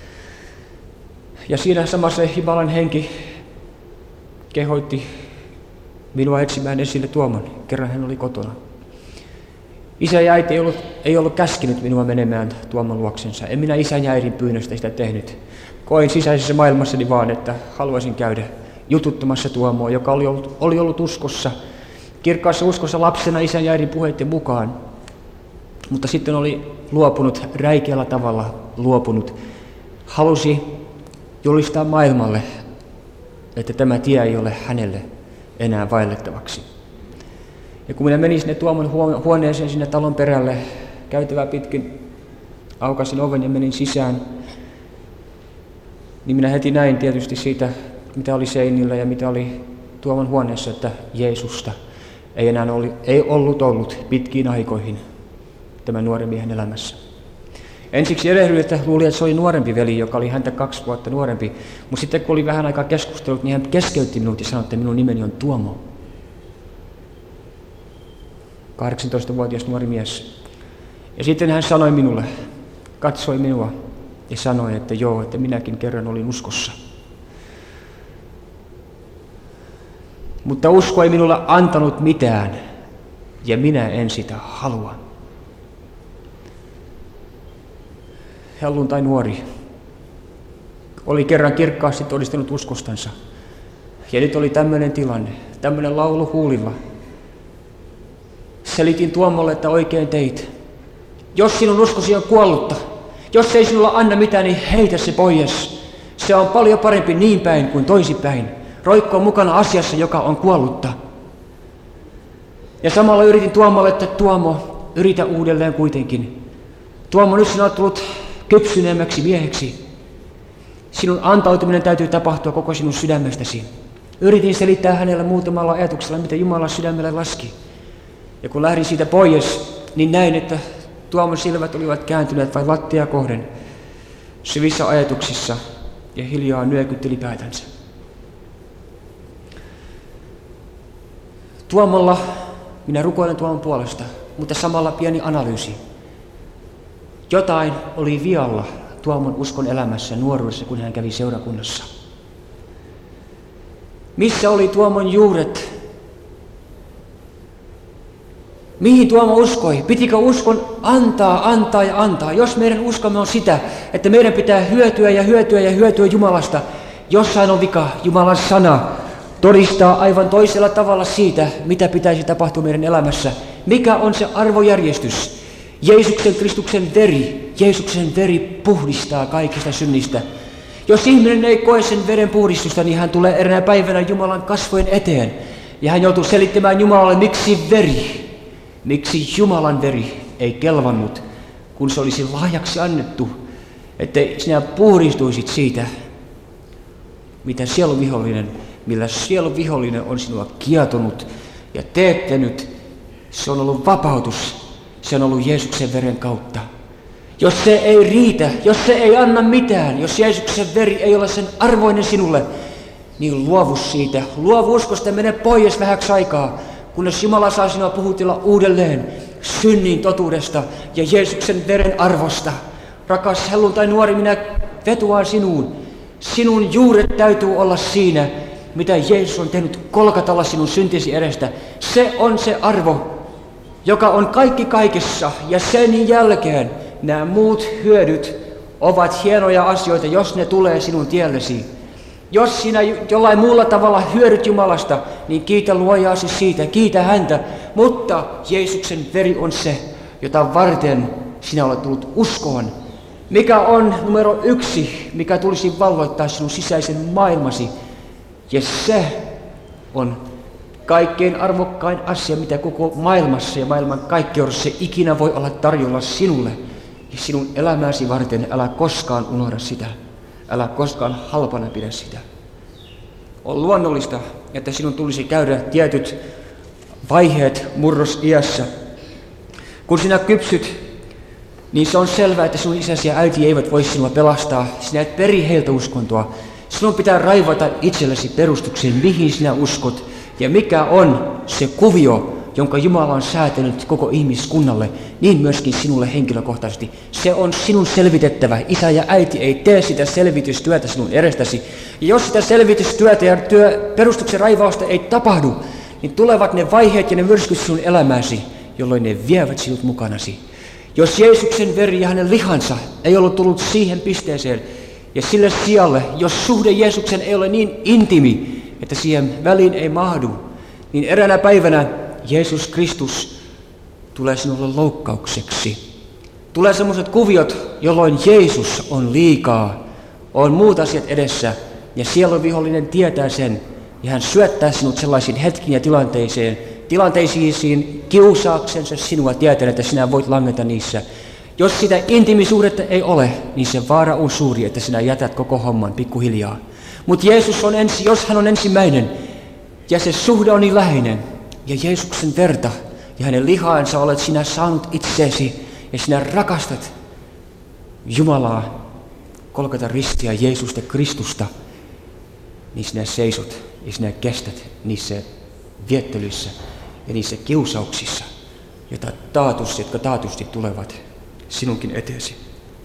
Ja siinä samassa Jumalan henki kehoitti minua etsimään esille Tuomon, kerran hän oli kotona. Isä ja äiti ei ollut käskenyt minua menemään Tuomon luoksensa. En minä isän ja äidin pyynnöstä sitä tehnyt. Koin sisäisessä maailmassani vaan, että haluaisin käydä jututtamassa Tuomoa, joka oli ollut uskossa, kirkkaassa uskossa lapsena isän ja äidin puheiden mukaan. Mutta sitten oli luopunut, räikeällä tavalla luopunut. Halusi julistaa maailmalle, että tämä tie ei ole hänelle enää vaellettavaksi. Ja kun minä menin sinne Tuomon huoneeseen sinne talon perälle, käytävää pitkin, aukaisin oven ja menin sisään, niin minä heti näin tietysti siitä, mitä oli seinillä ja mitä oli Tuomon huoneessa, että Jeesusta ei enää ollut pitkiin aikoihin tämän nuoren miehen elämässä. Ensiksi erehdyin, että luulin, että se oli nuorempi veli, joka oli häntä 2 vuotta nuorempi. Mutta sitten kun oli vähän aikaa keskustellut, niin hän keskeytti minut ja sanoi, että minun nimeni on Tuomo. 18-vuotias nuori mies. Ja sitten hän sanoi minulle, katsoi minua ja sanoi, että joo, että minäkin kerran olin uskossa. Mutta usko ei minulle antanut mitään ja minä en sitä halua. Helluntai nuori oli kerran kirkkaasti todistanut uskostansa. Ja nyt oli tämmöinen tilanne, tämmöinen laulu huulilla. Selitin Tuomolle, että oikein teit. Jos sinun uskosi on kuollutta, jos ei sinulla anna mitään, niin heitä se pois. Se on paljon parempi niin päin kuin toisinpäin. Roikko on mukana asiassa, joka on kuollutta. Ja samalla yritin Tuomolle, että Tuomo, yritä uudelleen kuitenkin. Tuomo, nyt sinä olet tullut kypsyneemmäksi mieheksi. Sinun antautuminen täytyy tapahtua koko sinun sydämestäsi. Yritin selittää hänelle muutamalla ajatuksella, mitä Jumala sydämelle laski. Ja kun lähdin siitä pois, niin näin, että Tuomon silmät olivat kääntyneet vain lattia kohden syvissä ajatuksissa ja hiljaa nyökytteli päätänsä. Tuomolla, minä rukoilen Tuomon puolesta, mutta samalla pieni analyysi. Jotain oli vialla Tuomon uskon elämässä nuoruudessa, kun hän kävi seurakunnassa. Missä oli Tuomon juuret? Mihin Tuomo uskoi? Pitikö uskon antaa? Jos meidän uskomme on sitä, että meidän pitää hyötyä Jumalasta, jossain on vika. Jumalan sana todistaa aivan toisella tavalla siitä, mitä pitäisi tapahtua meidän elämässä. Mikä on se arvojärjestys? Jeesuksen veri puhdistaa kaikista synnistä. Jos ihminen ei koe sen veren puhdistusta, niin hän tulee eräänä päivänä Jumalan kasvojen eteen. Ja hän joutuu selittämään Jumalalle, miksi Jumalan veri ei kelvannut, kun se olisi lahjaksi annettu, että sinä puhdistuisit siitä, millä sielun vihollinen on sinua kietonut ja teettänyt. Se on ollut vapautus, se on ollut Jeesuksen veren kautta. Jos se ei riitä, jos se ei anna mitään, jos Jeesuksen veri ei ole sen arvoinen sinulle, niin luovu siitä. Luovu uskosta ja mene pois vähäksi aikaa, kunnes Jumala saa sinua puhutella uudelleen synnin totuudesta ja Jeesuksen veren arvosta. Rakas helluntai nuori, minä vetoan sinuun. Sinun juuret täytyy olla siinä, mitä Jeesus on tehnyt Golgatalla sinun syntisi edestä. Se on se arvo, joka on kaikki kaikessa, ja sen jälkeen nämä muut hyödyt ovat hienoja asioita, jos ne tulee sinun tiellesi. Jos sinä jollain muulla tavalla hyödyt Jumalasta, niin kiitä luojaasi siitä, kiitä häntä. Mutta Jeesuksen veri on se, jota varten sinä olet tullut uskoon. Mikä on numero 1, mikä tulisi valloittaa sinun sisäisen maailmasi. Ja se on kaikkein arvokkain asia, mitä koko maailmassa ja maailman kaikkeudessa ikinä voi olla tarjolla sinulle. Ja sinun elämäsi varten älä koskaan unohda sitä. Älä koskaan halpana pidä sitä. On luonnollista, että sinun tulisi käydä tietyt vaiheet murrosiässä. Kun sinä kypsyt, niin se on selvää, että sinun isäsi ja äiti eivät voi sinua pelastaa. Sinä et peri heiltä uskontoa. Sinun pitää raivata itsellesi perustukseen, mihin sinä uskot ja mikä on se kuvio, jonka Jumala on säätänyt koko ihmiskunnalle, niin myöskin sinulle henkilökohtaisesti. Se on sinun selvitettävä. Isä ja äiti ei tee sitä selvitystyötä sinun edestäsi. Ja jos sitä selvitystyötä ja perustuksen raivausta ei tapahdu, niin tulevat ne vaiheet ja ne myrskyt sinun elämääsi, jolloin ne vievät sinut mukanasi. Jos Jeesuksen veri ja hänen lihansa ei ollut tullut siihen pisteeseen ja sille sijalle, jos suhde Jeesuksen ei ole niin intiimi, että siihen väliin ei mahdu, niin eräänä päivänä Jeesus Kristus tulee sinulle loukkaukseksi. Tulee sellaiset kuviot, jolloin Jeesus on liikaa, on muut asiat edessä ja sielun vihollinen tietää sen ja hän syöttää sinut sellaisiin hetkiin ja tilanteisiin kiusaaksensa sinua tietäen, että sinä voit langeta niissä. Jos sitä intiimisuudetta ei ole, niin se vaara on suuri, että sinä jätät koko homman pikkuhiljaa. Mutta Jeesus on jos hän on ensimmäinen ja se suhde on niin läheinen ja Jeesuksen verta ja hänen lihaansa olet sinä saanut itseesi ja sinä rakastat Jumalaa, Golgatan ristiä, Jeesusta Kristusta, niin sinä seisot ja sinä kestät niissä viettelyissä ja niissä kiusauksissa, jotka taatusti tulevat sinunkin eteesi.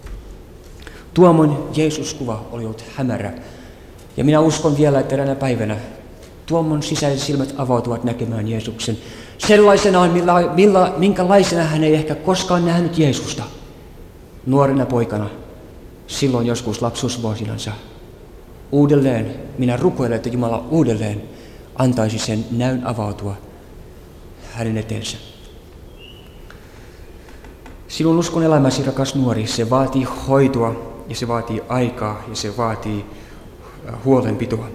Tuommoinen Jeesus-kuva oli ollut hämärä. Ja minä uskon vielä, että tänä päivänä tuommoinen sisäiset silmät avautuvat näkemään Jeesuksen sellaisenaan, minkälaisena hän ei ehkä koskaan nähnyt Jeesusta. Nuorena poikana, silloin joskus lapsuusvuosinansa. Uudelleen, minä rukoilen, että Jumala uudelleen antaisi sen näyn avautua hänen eteensä. Sinun uskon elämäsi, rakas nuori, se vaatii hoitoa ja se vaatii aikaa ja se vaatii huolenpitoa.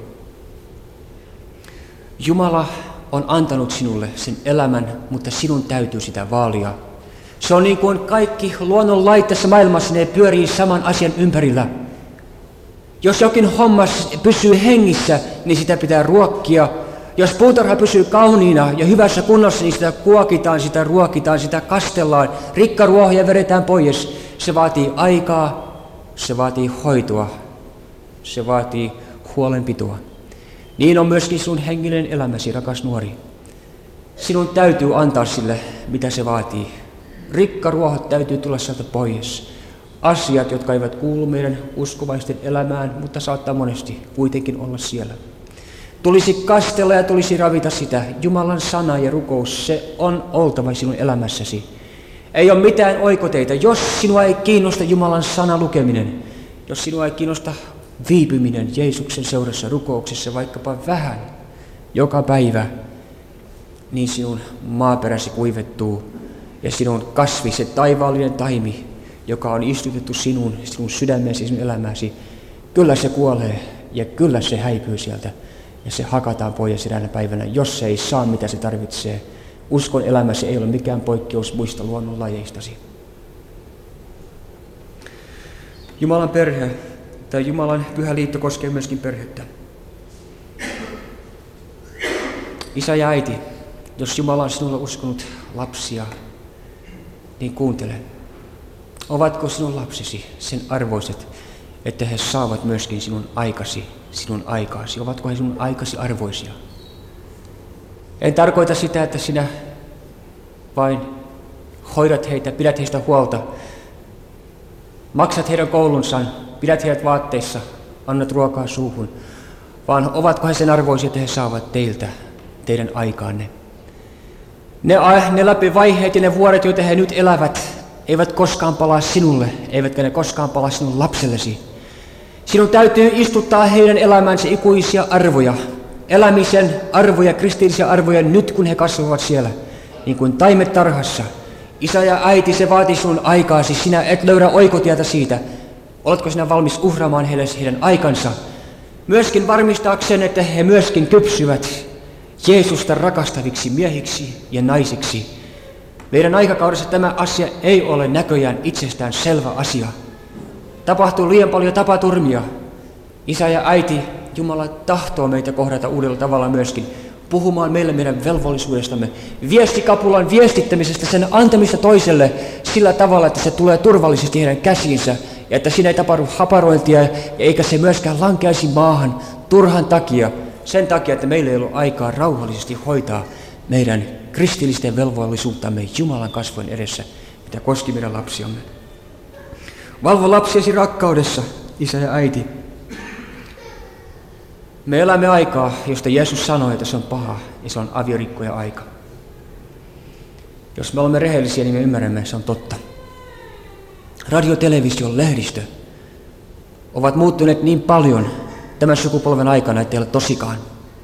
Jumala on antanut sinulle sen elämän, mutta sinun täytyy sitä vaalia. Se on niin kuin kaikki luonnonlait tässä maailmassa, ne pyörii saman asian ympärillä. Jos jokin homma pysyy hengissä, niin sitä pitää ruokkia. Jos puutarha pysyy kauniina ja hyvässä kunnossa, niin sitä kuokitaan, sitä ruokitaan, sitä kastellaan. Rikkaruohoja vedetään pois. Se vaatii aikaa, se vaatii hoitoa, se vaatii huolenpitoa. Niin on myöskin sun hengellinen elämäsi, rakas nuori. Sinun täytyy antaa sille, mitä se vaatii. Rikkaruohot täytyy tulla sieltä pois. Asiat, jotka eivät kuulu meidän uskovaisten elämään, mutta saattaa monesti kuitenkin olla siellä. Tulisi kastella ja tulisi ravita sitä. Jumalan sana ja rukous, se on oltava sinun elämässäsi. Ei ole mitään oikoteita. Jos sinua ei kiinnosta Jumalan sana lukeminen, jos sinua ei kiinnosta viipyminen Jeesuksen seurassa rukouksessa vaikkapa vähän joka päivä, niin sinun maaperäsi kuivettuu ja sinun kasvi, se taivaallinen taimi, joka on istutettu sinun sydämeesi, sinun elämäsi, kyllä se kuolee ja kyllä se häipyy sieltä ja se hakataan pois eräänä päivänä, jos se ei saa mitä se tarvitsee. Uskon elämäsi ei ole mikään poikkeus muista luonnonlajeistasi. Jumalan perhe tai Jumalan pyhä liitto koskee myöskin perhettä. Isä ja äiti, jos Jumala on sinulle uskonut lapsia, niin kuuntele. Ovatko sinun lapsesi sen arvoiset, että he saavat myöskin sinun aikaasi? Ovatko he sinun aikasi arvoisia? En tarkoita sitä, että sinä vain hoidat heitä, pidät heistä huolta, maksat heidän koulunsa, pidät heidät vaatteissa, annat ruokaa suuhun, vaan ovatko he sen arvoisia, että he saavat teidän aikaanne. Ne läpivaiheet ja ne vuodet, joita he nyt elävät, eivät koskaan palaa sinulle, eivätkä ne koskaan palaa sinun lapsellesi. Sinun täytyy istuttaa heidän elämänsä ikuisia arvoja, elämisen arvoja, kristillisiä arvoja nyt, kun he kasvavat siellä, niin kuin taimet tarhassa. Isä ja äiti, se vaatii sinun aikaasi, sinä et löydä oikotietä siitä. Oletko sinä valmis uhraamaan heille heidän aikansa? Myöskin varmistaakseen, että he myöskin kypsyvät Jeesusta rakastaviksi miehiksi ja naisiksi. Meidän aikakaudessa tämä asia ei ole näköjään itsestään selvä asia. Tapahtuu liian paljon tapaturmia. Isä ja äiti, Jumala tahtoo meitä kohdata uudella tavalla myöskin, puhumaan meille meidän velvollisuudestamme, viestikapulan viestittämisestä, sen antamista toiselle sillä tavalla, että se tulee turvallisesti heidän käsiinsä, ja että siinä ei tapahdu haparointia, eikä se myöskään lankeaisi maahan turhan takia, sen takia, että meillä ei ollut aikaa rauhallisesti hoitaa meidän kristillisten velvollisuuttamme Jumalan kasvojen edessä, mitä koski meidän lapsiamme. Valvo lapsiesi rakkaudessa, isä ja äiti. Me elämme aikaa, josta Jeesus sanoi, että se on paha ja se on aviorikkoja aika. Jos me olemme rehellisiä, niin me ymmärrämme, että se on totta. Radio, televisio, lehdistö ovat muuttuneet niin paljon tämän sukupolven aikana, ettei ole tosikaan.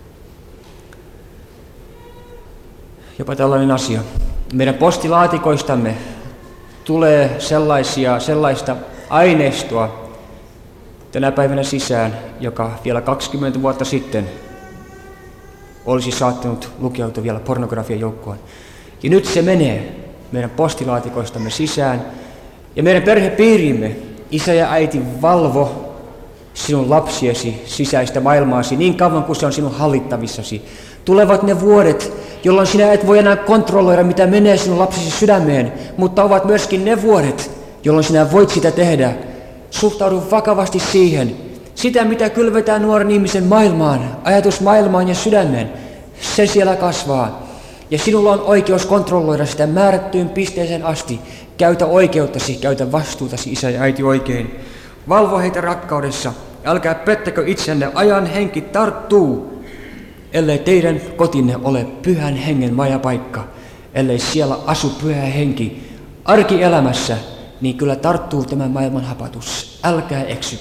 Jopa tällainen asia. Meidän postilaatikoistamme tulee sellaista aineistoa tänä päivänä sisään, joka vielä 20 vuotta sitten olisi saattanut lukeutua vielä pornografian joukkoon. Ja nyt se menee meidän postilaatikoistamme sisään. Ja meidän perhepiirimme, isä ja äiti, valvo sinun lapsiesi sisäistä maailmaasi niin kauan kuin se on sinun hallittavissasi. Tulevat ne vuodet, jolloin sinä et voi enää kontrolloida, mitä menee sinun lapsesi sydämeen, mutta ovat myöskin ne vuodet, jolloin sinä voit sitä tehdä. Suhtaudu vakavasti siihen. Sitä, mitä kylvetään nuoren ihmisen maailmaan, ajatusmaailmaan ja sydämeen, se siellä kasvaa. Ja sinulla on oikeus kontrolloida sitä määrättyyn pisteeseen asti. Käytä oikeuttasi, käytä vastuutasi, isä ja äiti, oikein. Valvo heitä rakkaudessa. Älkää pettäkö itsenne, ajan henki tarttuu. Ellei teidän kotinne ole pyhän hengen majapaikka, ellei siellä asu pyhä henki arkielämässä, niin kyllä tarttuu tämä maailman hapatus. Älkää eksykö.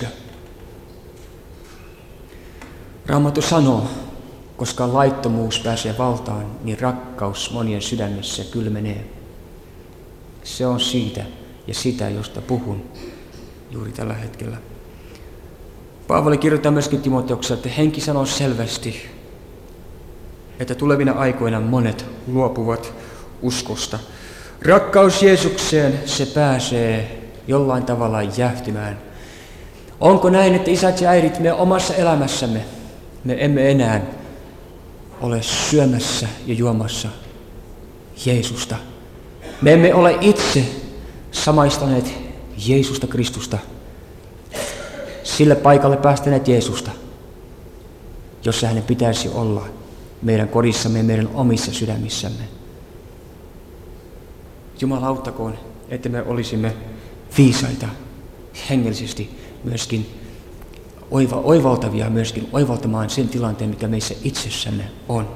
Raamattu sanoo, koska laittomuus pääsee valtaan, niin rakkaus monien sydämessä kylmenee. Se on siitä ja sitä, josta puhun juuri tällä hetkellä. Paavali kirjoittaa myöskin Timoteukselle, että henki sanoo selvästi, että tulevina aikoina monet luopuvat uskosta. Rakkaus Jeesukseen, se pääsee jollain tavalla jähtymään. Onko näin, että isät ja äidit, me omassa elämässämme, me emme enää ole syömässä ja juomassa Jeesusta. Me emme ole itse samaistaneet Jeesusta Kristusta, sille paikalle päästäneet Jeesusta, jossa hänen pitäisi olla meidän kodissamme ja meidän omissa sydämissämme. Jumala auttakoon, että me olisimme viisaita hengellisesti, myöskin oivaltavia myöskin oivaltamaan sen tilanteen, mikä meissä itsessämme on.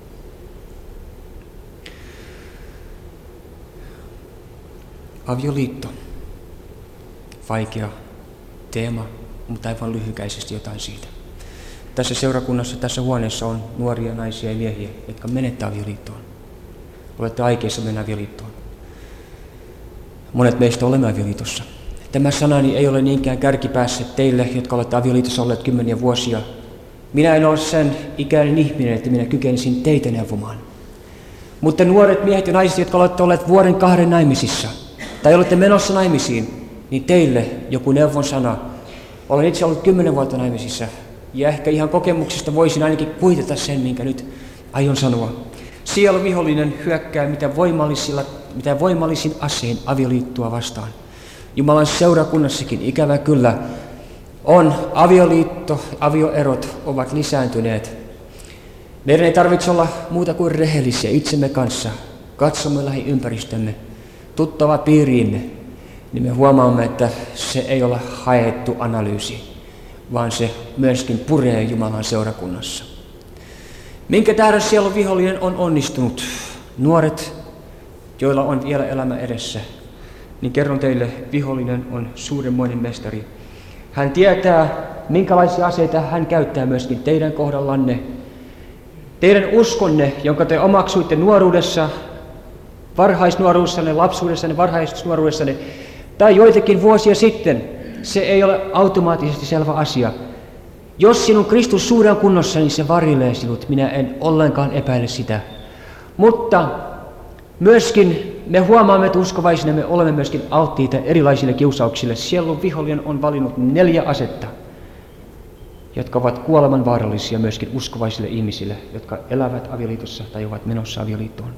Avioliitto. Vaikea teema, mutta aivan lyhykäisesti jotain siitä. Tässä seurakunnassa, tässä huoneessa on nuoria naisia ja miehiä, jotka menettää avioliittoon. Olette aikeissa mennä avioliittoon. Monet meistä olemme avioliitossa. Tämä sanani ei ole niinkään kärkipäässä teille, jotka olette avioliitossa olleet 10 vuosia. Minä en ole sen ikäinen ihminen, että minä kykenisin teitä neuvomaan. Mutta nuoret miehet ja naiset, jotka olette olleet vuoden 2 naimisissa, tai olette menossa naimisiin, niin teille joku neuvon sana. Olen itse ollut 10 vuotta naimisissa, ja ehkä ihan kokemuksesta voisin ainakin kuitata sen, minkä nyt aion sanoa. Siellä vihollinen hyökkää mitä voimallisin asein avioliittoa vastaan. Jumalan seurakunnassakin ikävä kyllä on avioerot ovat lisääntyneet. Meidän ei tarvitse olla muuta kuin rehellisiä itsemme kanssa. Katsomme lähiympäristömme, tuttava piiriimme, niin me huomaamme, että se ei ole haettu analyysi, vaan se myöskin puree Jumalan seurakunnassa. Minkä tähden siellä vihollinen on onnistunut? Nuoret, joilla on vielä elämä edessä, niin kerron teille, vihollinen on suuremmoinen mestari. Hän tietää minkälaisia aseita hän käyttää myöskin teidän kohdallanne. Teidän uskonne, jonka te omaksuitte nuoruudessa, varhaisnuoruudessanne, lapsuudessanne, varhaisnuoruudessanne, tai joitakin vuosia sitten, se ei ole automaattisesti selvä asia. Jos sinun Kristussuhde on kunnossa, niin se varjelee sinut. Minä en ollenkaan epäile sitä. Mutta myöskin me huomaamme, että uskovaisina me olemme myöskin alttiita erilaisille kiusauksille. Sielun vihollinen on valinnut 4 asetta, jotka ovat kuoleman vaarallisia myöskin uskovaisille ihmisille, jotka elävät avioliitossa tai ovat menossa avioliittoon.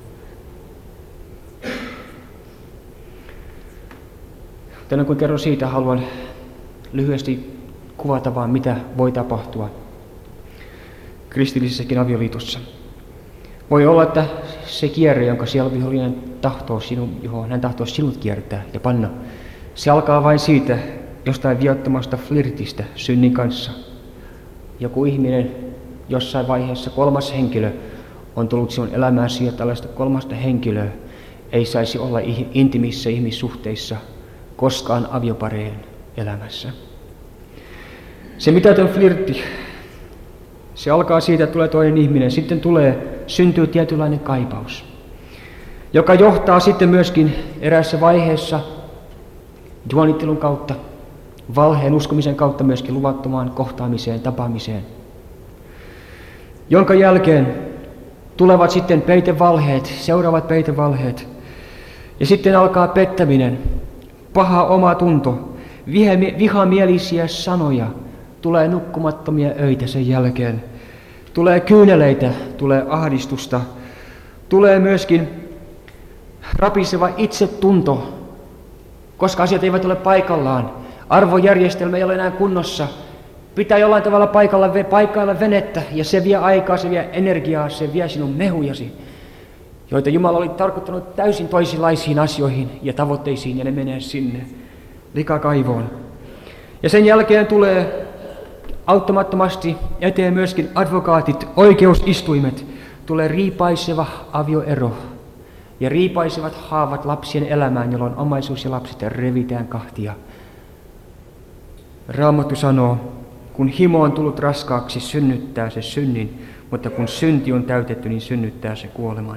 Tänään kun kerron siitä, haluan lyhyesti kuvata vaan, mitä voi tapahtua kristillisessäkin avioliitossa. Voi olla, että se kierre, jonka siellä vihollinen johon hän tahtoo sinut kiertää ja panna, se alkaa vain siitä jostain viattomasta flirtistä synnin kanssa. Joku ihminen jossain vaiheessa, 3. henkilö, on tullut sinun elämääsi ja tällaista 3. henkilöä ei saisi olla intimissä ihmissuhteissa koskaan aviopareen elämässä. Se mitätön flirtti, se alkaa siitä, että tulee toinen ihminen. Sitten syntyy tietynlainen kaipaus, joka johtaa sitten myöskin eräässä vaiheessa juonittelun kautta, valheen uskomisen kautta myöskin luvattomaan kohtaamiseen, tapaamiseen. Jonka jälkeen tulevat sitten peitevalheet, seuraavat peitevalheet. Ja sitten alkaa pettäminen, paha omatunto, vihamielisiä sanoja, tulee nukkumattomia öitä sen jälkeen. Tulee kyyneleitä, tulee ahdistusta, tulee myöskin rapiseva itsetunto, koska asiat eivät ole paikallaan. Arvojärjestelmä ei ole enää kunnossa. Pitää jollain tavalla paikkailla venettä, ja se vie aikaa, se vie energiaa, se vie sinun mehujasi, joita Jumala oli tarkoittanut täysin toisenlaisiin asioihin ja tavoitteisiin, ja ne menee sinne likakaivoon. Ja sen jälkeen tulee auttamattomasti eteen myöskin advokaatit, oikeusistuimet, tulee riipaiseva avioero ja riipaisevat haavat lapsien elämään, jolloin omaisuus ja lapset revitään kahtia. Raamattu sanoo, kun himo on tullut raskaaksi, synnyttää se synnin, mutta kun synti on täytetty, niin synnyttää se kuoleman.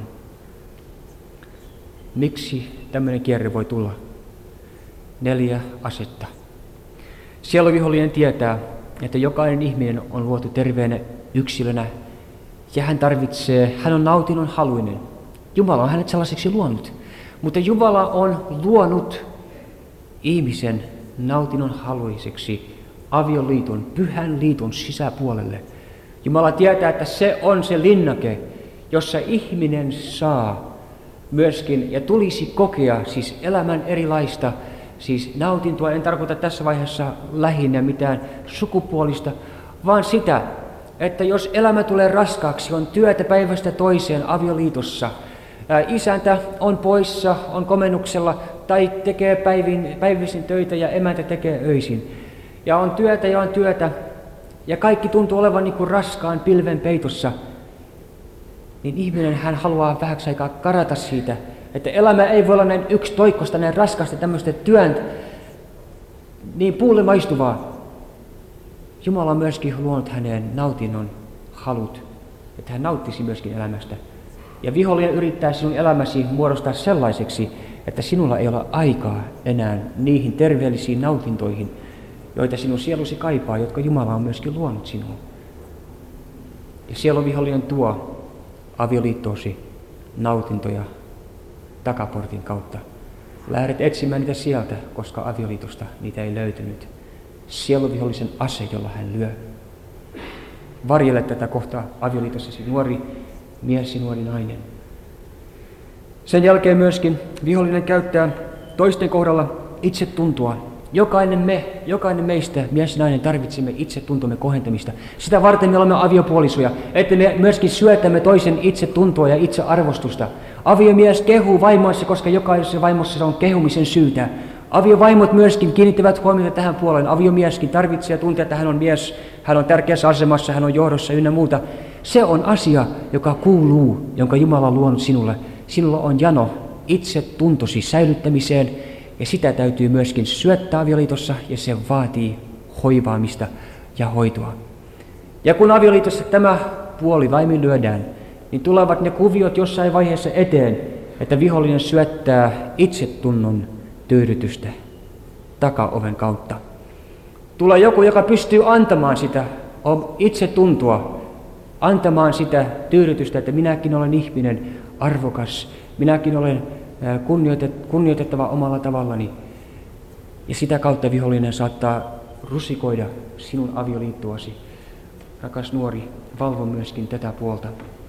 Miksi tämmöinen kierre voi tulla? 4 asetta. Sieluvihollinen tietää, että jokainen ihminen on luotu terveenä yksilönä ja hän on nautinnon haluinen. Jumala on hänet sellaiseksi luonut, mutta Jumala on luonut ihmisen nautinnon haluiseksi avioliiton, pyhän liiton sisäpuolelle. Jumala tietää, että se on se linnake, jossa ihminen saa myöskin ja tulisi kokea siis elämän erilaista, siis nautintoa. En tarkoita tässä vaiheessa lähinnä mitään sukupuolista, vaan sitä, että jos elämä tulee raskaaksi, on työtä päivästä toiseen avioliitossa, isäntä on poissa, on komennuksella tai tekee päivisin töitä ja emäntä tekee öisin. Ja on työtä ja kaikki tuntuu olevan niin kuin raskaan pilven peitossa. Niin ihminen hän haluaa vähäksi aikaa karata siitä, että elämä ei voi olla näin yksitoikkoista, näin raskasta tämmöistä työn niin puulle maistuvaa. Jumala on myöskin luonut häneen nautinnon halut, että hän nauttisi myöskin elämästä. Ja vihollinen yrittää sinun elämäsi muodostaa sellaiseksi, että sinulla ei ole aikaa enää niihin terveellisiin nautintoihin, joita sinun sielusi kaipaa, jotka Jumala on myöskin luonut sinuun. Ja sieluvihollinen tuo avioliittoosi nautintoja takaportin kautta. Lähdet etsimään niitä sieltä, koska avioliitosta niitä ei löytynyt. Sieluvihollisen ase, jolla hän lyö. Varjele tätä kohtaa avioliitossasi, nuori mies ja nuori nainen. Sen jälkeen myöskin vihollinen käyttää toisten kohdalla itsetuntoa. Jokainen meistä, mies ja nainen, tarvitsemme itsetuntomme kohentamista. Sitä varten me olemme aviopuolisoja, että me myöskin syötämme toisen itsetuntoa ja itsearvostusta. Aviomies kehuu vaimoissa, koska jokaisessa vaimossa on kehumisen syytä. Aviovaimot myöskin kiinnittävät huomiota tähän puoleen. Aviomieskin tarvitsee tuntea, että hän on mies, hän on tärkeässä asemassa, hän on johdossa ynnä muuta. Se on asia, joka kuuluu, jonka Jumala on luonut sinulle. Sinulla on jano itsetuntosi säilyttämiseen, ja sitä täytyy myöskin syöttää avioliitossa, ja se vaatii hoivaamista ja hoitoa. Ja kun avioliitossa tämä puoli laiminlyödään, niin tulevat ne kuviot jossain vaiheessa eteen, että vihollinen syöttää itsetunnon tyydytystä takaoven kautta. Tulee joku, joka pystyy antamaan sitä itsetuntoa, antamaan sitä tyydytystä, että minäkin olen ihminen arvokas, minäkin olen kunnioitettava omalla tavallani. Ja sitä kautta vihollinen saattaa rusikoida sinun avioliittoasi. Rakas nuori, valvo myöskin tätä puolta.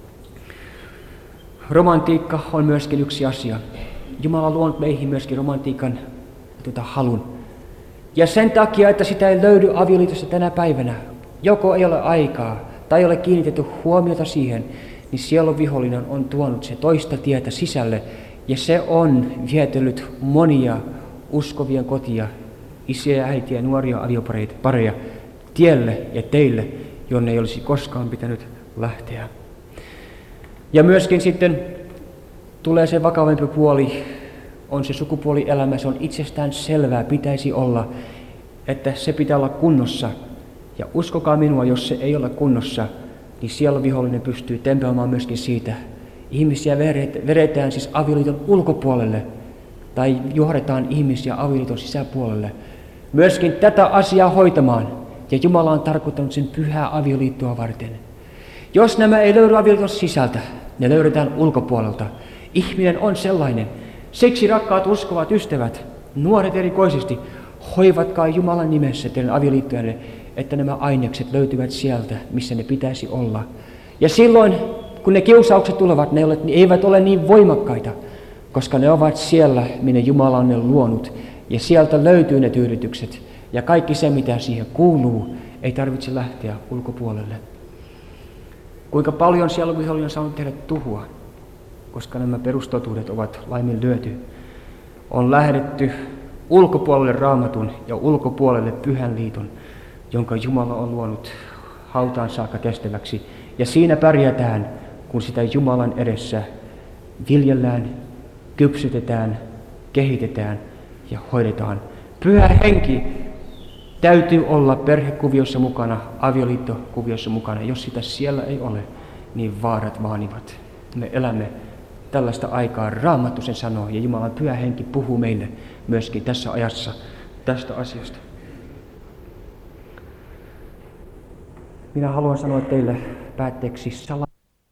Romantiikka on myöskin yksi asia. Jumala on luonut meihin myöskin romantiikan halun. Ja sen takia, että sitä ei löydy avioliitossa tänä päivänä, joko ei ole aikaa tai ei ole kiinnitetty huomiota siihen, niin sielun vihollinen on tuonut se toista tietä sisälle. Ja se on vietellyt monia uskovien kotia, isiä ja äitiä, nuoria aviopareja tielle ja teille, jonne ei olisi koskaan pitänyt lähteä. Ja myöskin sitten tulee se vakavampi puoli, on se sukupuolielämä, se on itsestään selvää, pitäisi olla, että se pitää olla kunnossa. Ja uskokaa minua, jos se ei ole kunnossa, niin siellä vihollinen pystyy tempaamaan myöskin siitä. Ihmisiä vedetään siis avioliiton ulkopuolelle tai johdetaan ihmisiä avioliiton sisäpuolelle. Myöskin tätä asiaa hoitamaan, ja Jumala on tarkoittanut sen pyhää avioliittoa varten. Jos nämä ei löydy avioliiton sisältä, ne löydetään ulkopuolelta. Ihminen on sellainen. Siksi, rakkaat uskovat ystävät, nuoret erikoisesti, hoivatkaa Jumalan nimessä teidän avioliittojanne, että nämä ainekset löytyvät sieltä, missä ne pitäisi olla. Ja silloin, kun ne kiusaukset tulevat, ne eivät ole niin voimakkaita, koska ne ovat siellä, minne Jumala on ne luonut. Ja sieltä löytyy ne tyydytykset. Ja kaikki se, mitä siihen kuuluu, ei tarvitse lähteä ulkopuolelle. Kuinka paljon siellä vihollinen on saanut tehdä tuhua, koska nämä perustotuudet ovat laiminlyöty. On lähdetty ulkopuolelle Raamatun ja ulkopuolelle Pyhän liiton, jonka Jumala on luonut hautaan saakka kestäväksi. Ja siinä pärjätään, kun sitä Jumalan edessä viljellään, kypsytetään, kehitetään ja hoidetaan. Pyhä henki täytyy olla perhekuviossa mukana, avioliittokuviossa mukana. Jos sitä siellä ei ole, niin vaarat vaanivat. Me elämme tällaista aikaa. Raamattu sen sanoo, ja Jumalan pyhä henki puhuu meille myöskin tässä ajassa tästä asiasta. Minä haluan sanoa teille päätteeksi